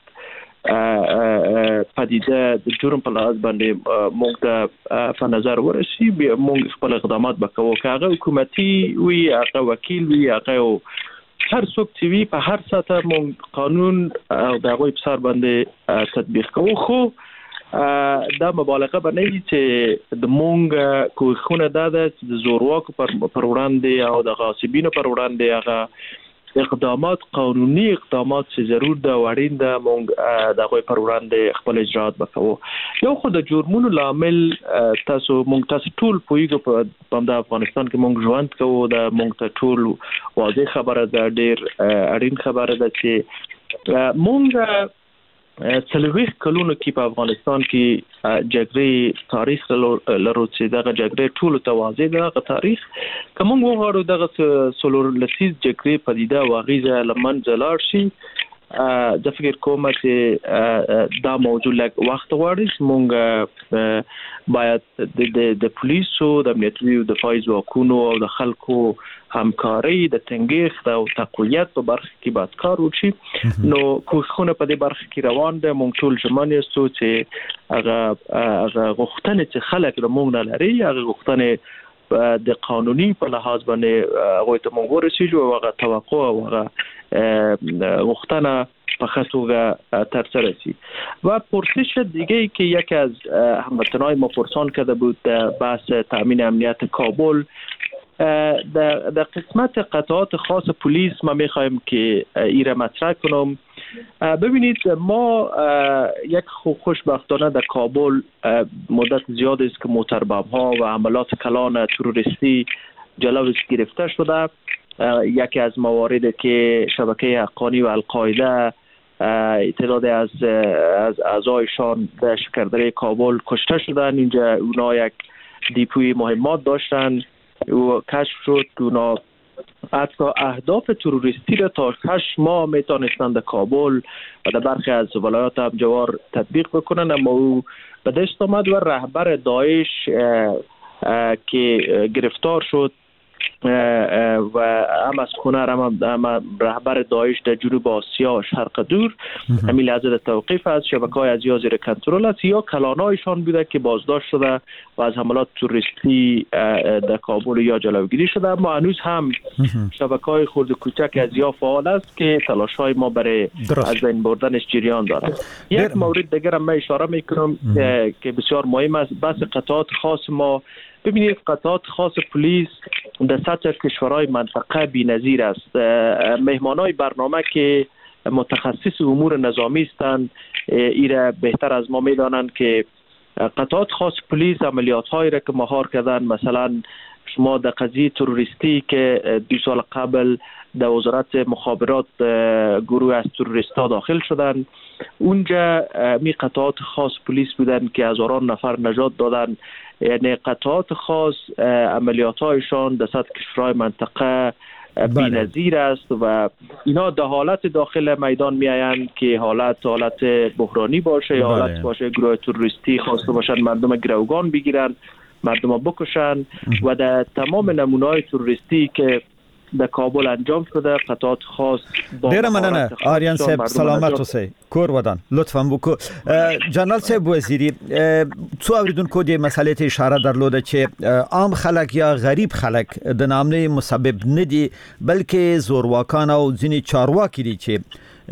پدیده د جرم په لحاظ باندې موږ ته په نظر ورسي موږ خپل اقدامات وکړو که هغه حکومتي وي هغه وکیل وي هغه هر څوک چې وي په هر ساته موږ قانون او د هغوی په سر باندې تطبیق کوو. خو دا مبالغه به نه وي چې د موږ کوښښونه دا ده چې د زورواکو پر وړاندې او د غاصبینو پر وړاندې هغه اقدامات قانوني اقدامات چې ضرور ده وړین ده موږ د هغوی پر وړاندې خپل اجرات وکړو. یو خو د جرمونو لامل تاسو موږ تاسو ټول پوهیږو په د افغانستان کې موږ ژوند کوو د موږ ته ټول واضح خبره ده ډیر اړین خبره ده چې موږ څلوېښت کلونو کې په افغانستان کې جګړې تاریخ لرو چې دغه جګړې ټولو ته واضح ده هغه تاریخ که موږ وغواړو دغه څلور لسیز جګړې پدیده او اغیزه له منځه لاړ شي زه فکر کوم چې دا موضوع لږ وخت غواړي. موږ باید د پولیسو د امنیتي دفاعي ځواکونو او د خلکو همکاري د تنګیخت او تقویت په برخه کې باید کار وشي. نو کوښښونه په دې برخه کې روان دي. موږ ټول ژمن یو چې هغه هغه غوښتنې چې خلک له موږ نه لري هغه غوښتنې د قانوني په لحاظ باندې هغوی ته موږ ورسیږو او هغه توقع او هغه غوښتنه به خطوه ترسره شی. و پرسش دیگه که یکی از هموطنان ما پرسان کرده بود در بحث تامین امنیت کابل در در قسمت قطعات خاص پلیس ما میخوایم که ایره مطرح کنم. ببینید ما یک خوشبختانه در کابل مدت زیاد است که موتربم ها و حملات کلان تروریستی جلوش گرفته شده. یکی از مواردی که شبکه حقانی و القاعده تعداد از از اعضایشان در شکردره کابل کشته شدن. اینجا اونا یک دیپوی مهمات داشتن و کشف شد اونا حتی اهداف تروریستی را تا هشت ماه میتونستند در کابل و در برخی از ولایات همجوار تطبیق بکنن، اما او به دست آمد و رهبر داعش که گرفتار شد و هم از کنر هم رهبر داعش در جنوب آسیا شرق دور همین لحظه در توقیف است. شبکه‌های از یا زیر کنترل است یا کلانایشان بوده که بازداشت شده و از حملات توریستی در کابل یا جلوگیری شده، اما هنوز هم شبکه‌های خرد و کوچک از یا فعال است که تلاش‌های ما برای از بین بردنش جریان دارد. یک مورد دیگر هم من اشاره میکنم که بسیار مهم است، بحث قطعات خاص ما. ببینید قطعات خاص پلیس در سطح کشورهای منطقه بی‌نظیر است. مهمانای برنامه که متخصص امور نظامی هستند ایره بهتر از ما میدانند که قطعات خاص پلیس عملیات هایی را که مهار کردن، مثلا شما در قضیه تروریستی که دو سال قبل در وزارت مخابرات گروه از تروریستا داخل شدن، اونجا می قطعات خاص پلیس بودن که هزاران نفر نجات دادن. یعنی قطعات خاص عملیات هایشان در سطح کشورهای منطقه بی‌نظیر است و اینا در حالت داخل میدان می آیند که حالت حالت بحرانی باشه یا حالت باشه گروه تروریستی خواسته باشن مردم گروگان بگیرن، مردم بکشن و در تمام نمونه‌های تروریستی که در کابل انجام شده قطعات خاص ډیره مننه آریان صاحب، سلامت اوسئ، کور ودان. لطفا وکړو جنرال صاحب وزیری، څو اوریدونکو د مسالې ته اشاره درلوده چې عام خلک یا غریب خلک د نامنې مسبب نه دي بلکې زورواکان او ځینې چارواکي دي چې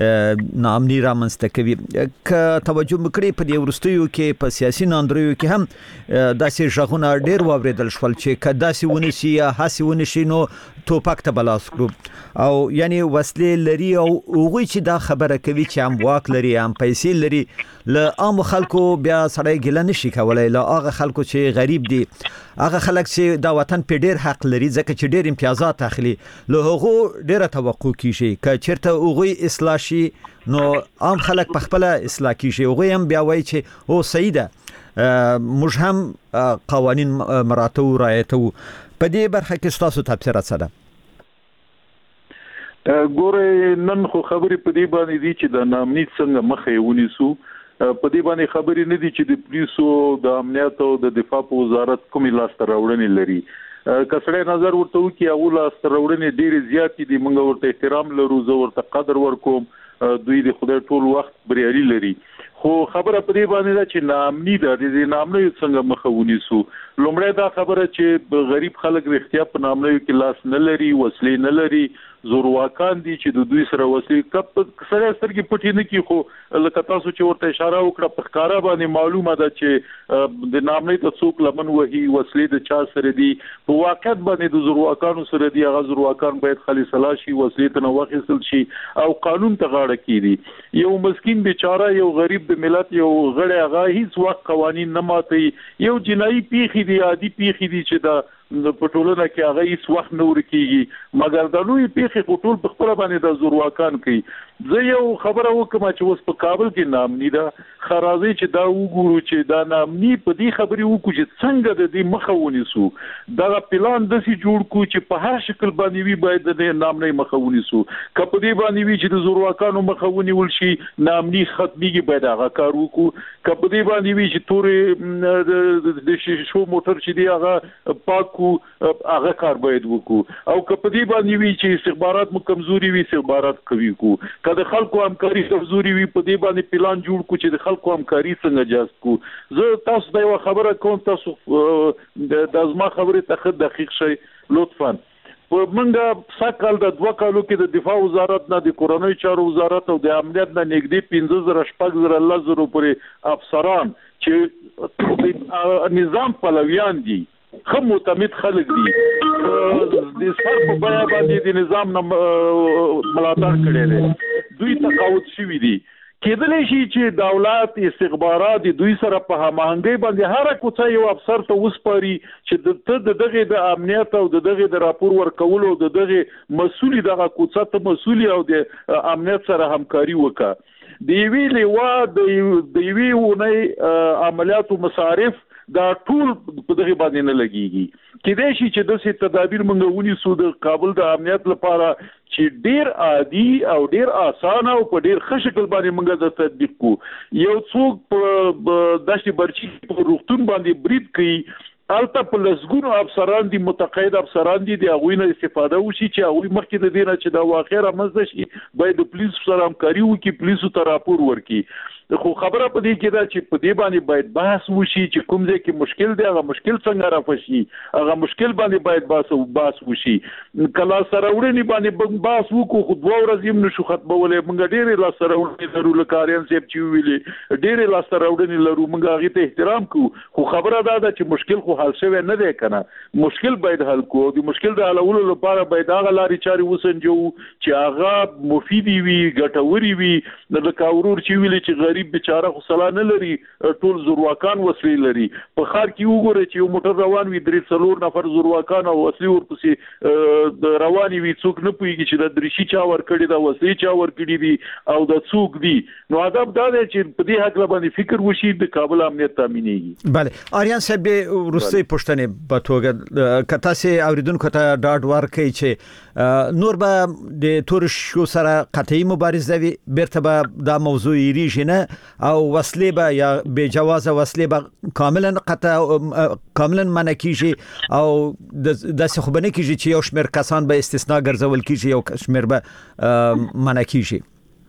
نامنی را منځته کوي. که توجه وکړي په دې ورستیو کې په سیاسي ناندریو کې هم داسې ژغونه ډیر واوریدل شول چې که داسې ونشي یا هاسې ونشي نو توپک ته بلاس کړو او یعنی وسلې لري او هغوی چې دا خبره کوي چې هم واک لري هم پیسې لري، له عام خلکو بیا سړی ګیله نشي کولای، له هغه خلکو چې غریب دي، هغه خلک چې دا وطن په ډیر حق لري ځکه چې ډیر امتیازات اخلي، له هغو ډیره توقع کیږي که چیرته هغوی اصلاح شي نو عام خلک په خپل اصلاح کیږي. هغوی هم بیا وایي چې او صحیح ده موږ هم قوانین مراعاتو رعایتو. په دې برخه کې ستاسو تفسیر څه ده؟ ګوره نن خو خبرې په دې باندې دي چې د نامنیت څنګه مخه ونیسو. په دې باندې خبرې نه دي چې د پولیسو د امنیت او د دفاع په وزارت کومې لاسته راوړنې لري. کسړې نظر ورته وکي او لاسته راوړنې ډېرې زیاتې دي، موږ ورته احترام لرو، زه ورته قدر ورکوم، دوی د خدای ټول وخت بریالي لري. خو خبره په دې باندې ده چې نامنی ده، د نامنیو څنګه مخه ونیسو. لومړی دا خبره چې غریب خلک رښتیا په نامنیو کې لاس نه لري، وسلې نه لري، زورواکان دي چې د دوی سره وسلې کپ سره سترګې پټې نه کی. خو لکه تاسو چې ورته اشاره وکړه په ښکارا باندې معلومه ده چې د نامنی ته څوک لمن وهي، وسلې د چا سره دي، په واقعیت باندې د زورواکانو سره دي. هغه زورواکان باید خالص شي، وسلې ته نه واخیستل شي او قانون ته غاړه کیدي. یو مسکین بیچاره، یو غریب د ملت یو غړی، هغه هیڅ وخت قوانین نه ماتي. یو جنایي پیخي دي، عادي پیخي دي چې دا په ټولنه کې هغه هیڅ وخت نه ورکیږي، مګر د لوی پیخي ټول په خپل باندې د زورواکان کوي. زه یو خبره وکم چې اوس په کابل کې نامنی ده، خرازي چې دا وګورو چې دا نامنی په دې خبرې وکړو چې څنګه د دې مخه ونیسو. دا پلان داسې جوړ کو چې په هر شکل باندې وی باید د نامنی مخه ونیسو. که په دې باندې وی چې د زورواکانو مخه ونیول شي، نامنی ختميږي، باید هغه کار وکړو. که په دې باندې وی چې تورې د شیشو موټر چې دی هغه پاکو، هغه کار باید وکړو. او که په دې باندې وی چې استخبارات مو کمزوري وي، استخبارات قوي کو. که د خلکو همکاري کمزوري وي، په دې باندې پلان جوړ کو چې د خلکو همکاري څنګه جذب کو. زه تاسو ته یو خبره کوم، تاسو د ازما خبرې ته خد دقیق شئ لطفا. په منګه سکهال د دوه کالو کې د دفاع وزارت نه، د کورنۍ چارو وزارت او د امنیت نه نږدې پنځه زره شپږ زره الله زره پورې افسران چې نظام پلویان دي، خو معتمد خلک دي، د سر په بیا باندې د نظام نه ملاتړ کړي دي، دوی تقاعد شوي دي. کېدلی شي چې دولت استخبارات دوی سره په هماهنګۍ باندې هر کوڅه یو افسر ته وسپاري چې د دغه د امنیت او د دغه د راپور ورکولو او د دغه مسؤلیت دغه کوڅه ته مسؤلیت او د امنیت سره همکاري وکړي. د یوې لیوا د یوې ونې عملیاتو مصارف دا ټول په دغه باندې نه لګيږي. کېدای شي چې د څه تدابیر موږ ونیسو د کابل د امنیت لپاره چې ډیر عادي او ډیر اسانه او په ډیر ښه شکل باندې موږ د تطبیق کو. یو څوک په داسې برچی په روغتون باندې برید کوي الته په لسګونو افسران دي متقاعد افسران دي د هغوی نه استفاده وشي چې هغوی مخکې د دې نه چې دا واقع رامنځته شي باید د پولیسو سره همکاري وکړي پولیسو ته راپور ورکړي خو خبره په دې کې ده چې په دې باندې باید بحث وشي چې کوم ځای کې مشکل دی هغه مشکل څنګه رافشي هغه مشکل باندې باید بحث بحث وشي کله سره وړنی باندې بحث وکړو خو دوه ورځې هم نشو ختمولای موږ ډېرې لا سره وړنی لرو لکه اریان صاحب چې ویلي ډېرې لا سره وړنی لرو موږ هغه ته احترام کوو خو خبره دا ده چې مشکل خو حل شوی نه دی کنه مشکل باید حل کوو د مشکل د حلولو لپاره باید هغه لارې چارې وسنجو چې هغه مفیدی وي ګټوري وي د کاورور چې ویلي چې غریب بیچاره خو سلا نه لري ټول زورواکان وسلې لري په خار کې وګوره چې یو موټر روان وي درې څلور نفر زورواکان او وسلې ورپسې رواني وي څوک نه پوهیږي چې د درشي چا ور کړی دا وسلې چا ور کړی دي او د څوک دي نو ادب دا دی چې په دې حق باندې فکر وشي د کابل امنیت تامینېږي بله اریان صاحب ورستي پښتنې په توګه کته سي اوریدونکو ته ډاډ ورکړي چې نور به د تورشو سره قطعي مبارزه وي بیرته به دا موضوع یریږي نه او وسلې به یا بے جواز وسلې به کاملا قطع کاملا منع کیږي او د څه خو بنه کیږي چې یو شمېر کسان به استثناء ګرځول کیږي یو شمېر به منع کیږي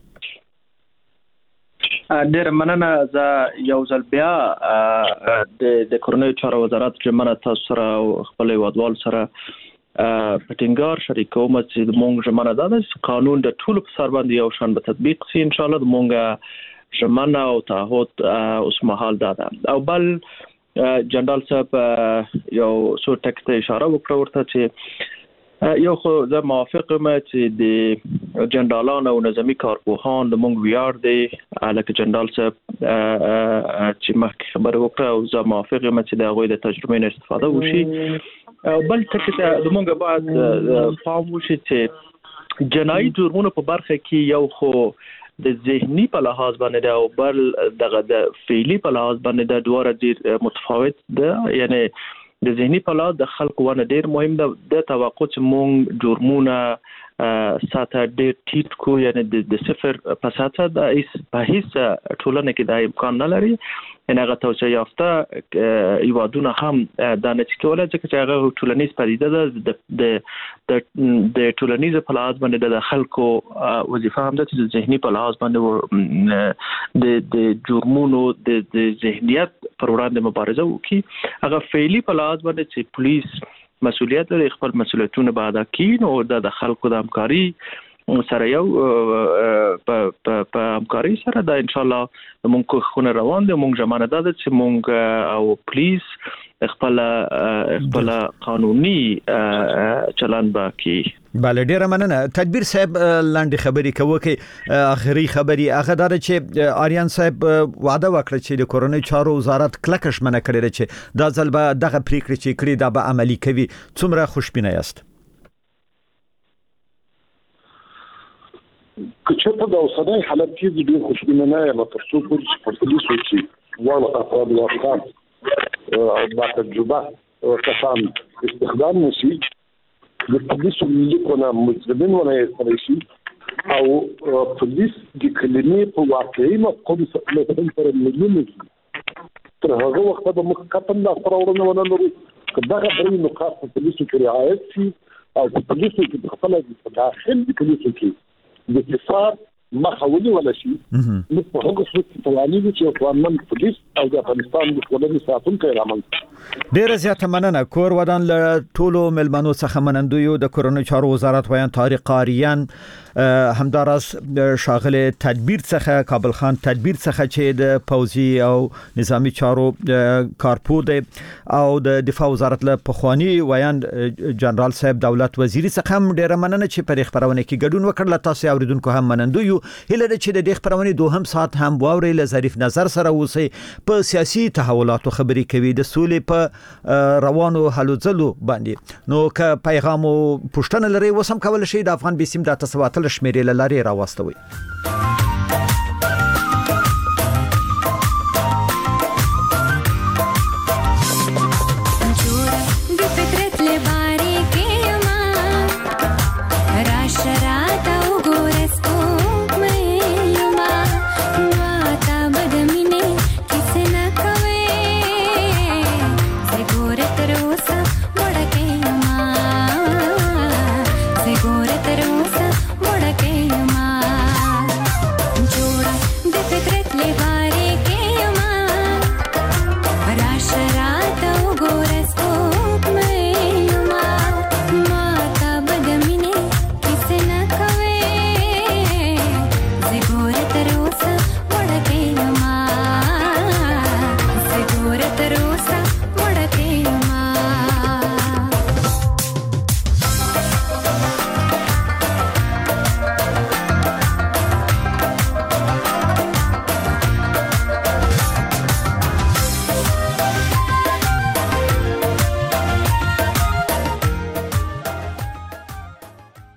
ډېر مننه زه یو ځل بیا د د کورنۍ چارو وزارت چې مننه تاسو سره خپل وادوال سره په ټینګار شریکوم چې د مونږ ژمنه ده چې قانون د ټولو په سر باندې یو شان به تطبیق شي ان شاء الله د مونږ ژمنه او تعهد اوس مهال ده او بل جنرال صاحب یو څو ټکي ته اشاره وکړه ورته چې یو خو زه موافق یم چې د جنرالانو او نظامی کارپوهان د مونږ ویاړ دی لکه جنرال صاحب چې مخکې خبره وکړه او زه موافق یم چې د هغوی د تجربې نه استفاده وشي بل ټکي ته د مونږ باید پام وشي چې جنایي جرمونو په برخه کې یو خو د ذهني په لحاظ باندې دا او بل دغه د فعلی په لحاظ باندې دا دوه ډیر متفاوت ده یعنی د ذهني په لحاظ د خلکو ونه ډیر مهم ده د توقع چې مونږ جرمونه ساته ډیر ټیټ کو یعنی د صفر په ساته د هیڅ په هیڅ ټولنه کې د امکان نه لري ان هغه توسعه یافته ایوادونه هم د نتیجولای چې هغه ټولنیز پدیده ده د د ټولنیز په لحاظ باندې د خلکو وظیفه هم ده چې د ذهني په لحاظ باندې د د جرمونو د د ذهنیت پر وړاندې مبارزه وکړي هغه فعلی په لحاظ باندې چې پولیس مسؤلیت لري خپل مسؤلیتونه به ادا کړي نو د خلکو د همکاري سره یو په په همکاري سره د ان شاء الله مونږ خونه روان دي مونږ ژمنه ده چې مونږ او پولیس خپل خپل قانوني چلند باقي بله ډیره مننه تدبیر صاحب لاندې خبري کوي کې اخري خبري هغه دا چې آریان صاحب وعده وکړه چې د کورونی چارو وزارت کلکش منه کړی چې دا ځل به دغه پریکړه چې کړی دا به عملی کوي څومره خوشبینه یاست کچته د اوسنۍ حالت کې ډېر خوشبینه نه یم تر څو پورې چې په پولیسو کې واړه افراد واقعا او با تجربه او کسان استخدام نشي د پولیسو ملي کونه مجرمین ونه استفاده او پولیس د کلمې په واقعي مفهوم سره سره ملي تر هغه وخت به موږ کتم دا پرورونه ونه لرو کله چې نقاط په پولیسو کې رعایت شي او په پولیسو کې خپل د داخل د پولیسو کې د فساد مخاولي ولا شي نو په هغه څه چې توانیږي چې افغان پولیس او د افغانستان د ټولنې ساتونکي رامنځته ډیره زیاته مننه کور ودان له ټولو ملمنو څخه منندوی د کورونی چارو وزارت ویان طارق قاریان همداراز شاغل تدبیر څخه کابل خان تدبیر څخه چې د پوزي او نظامی چارو کارپو دی او د دفاع وزارت له پخوانی ویان جنرال صاحب دولت وزیری څخه هم ډیره مننه چې پر خبرونه کې ګډون وکړل تاسو اوریدونکو هم منندوی هله چې د دې خبرونه دوهم ساعت هم واوري له ظریف نظر سره اوسي په سیاسي تحولاتو خبرې کوي د سولې په روانو حلو ځلو باندې نو که پیغام او پښتنه لري وسم کول شي د افغان بسیم د تاسو شمیرې لاري راوستوي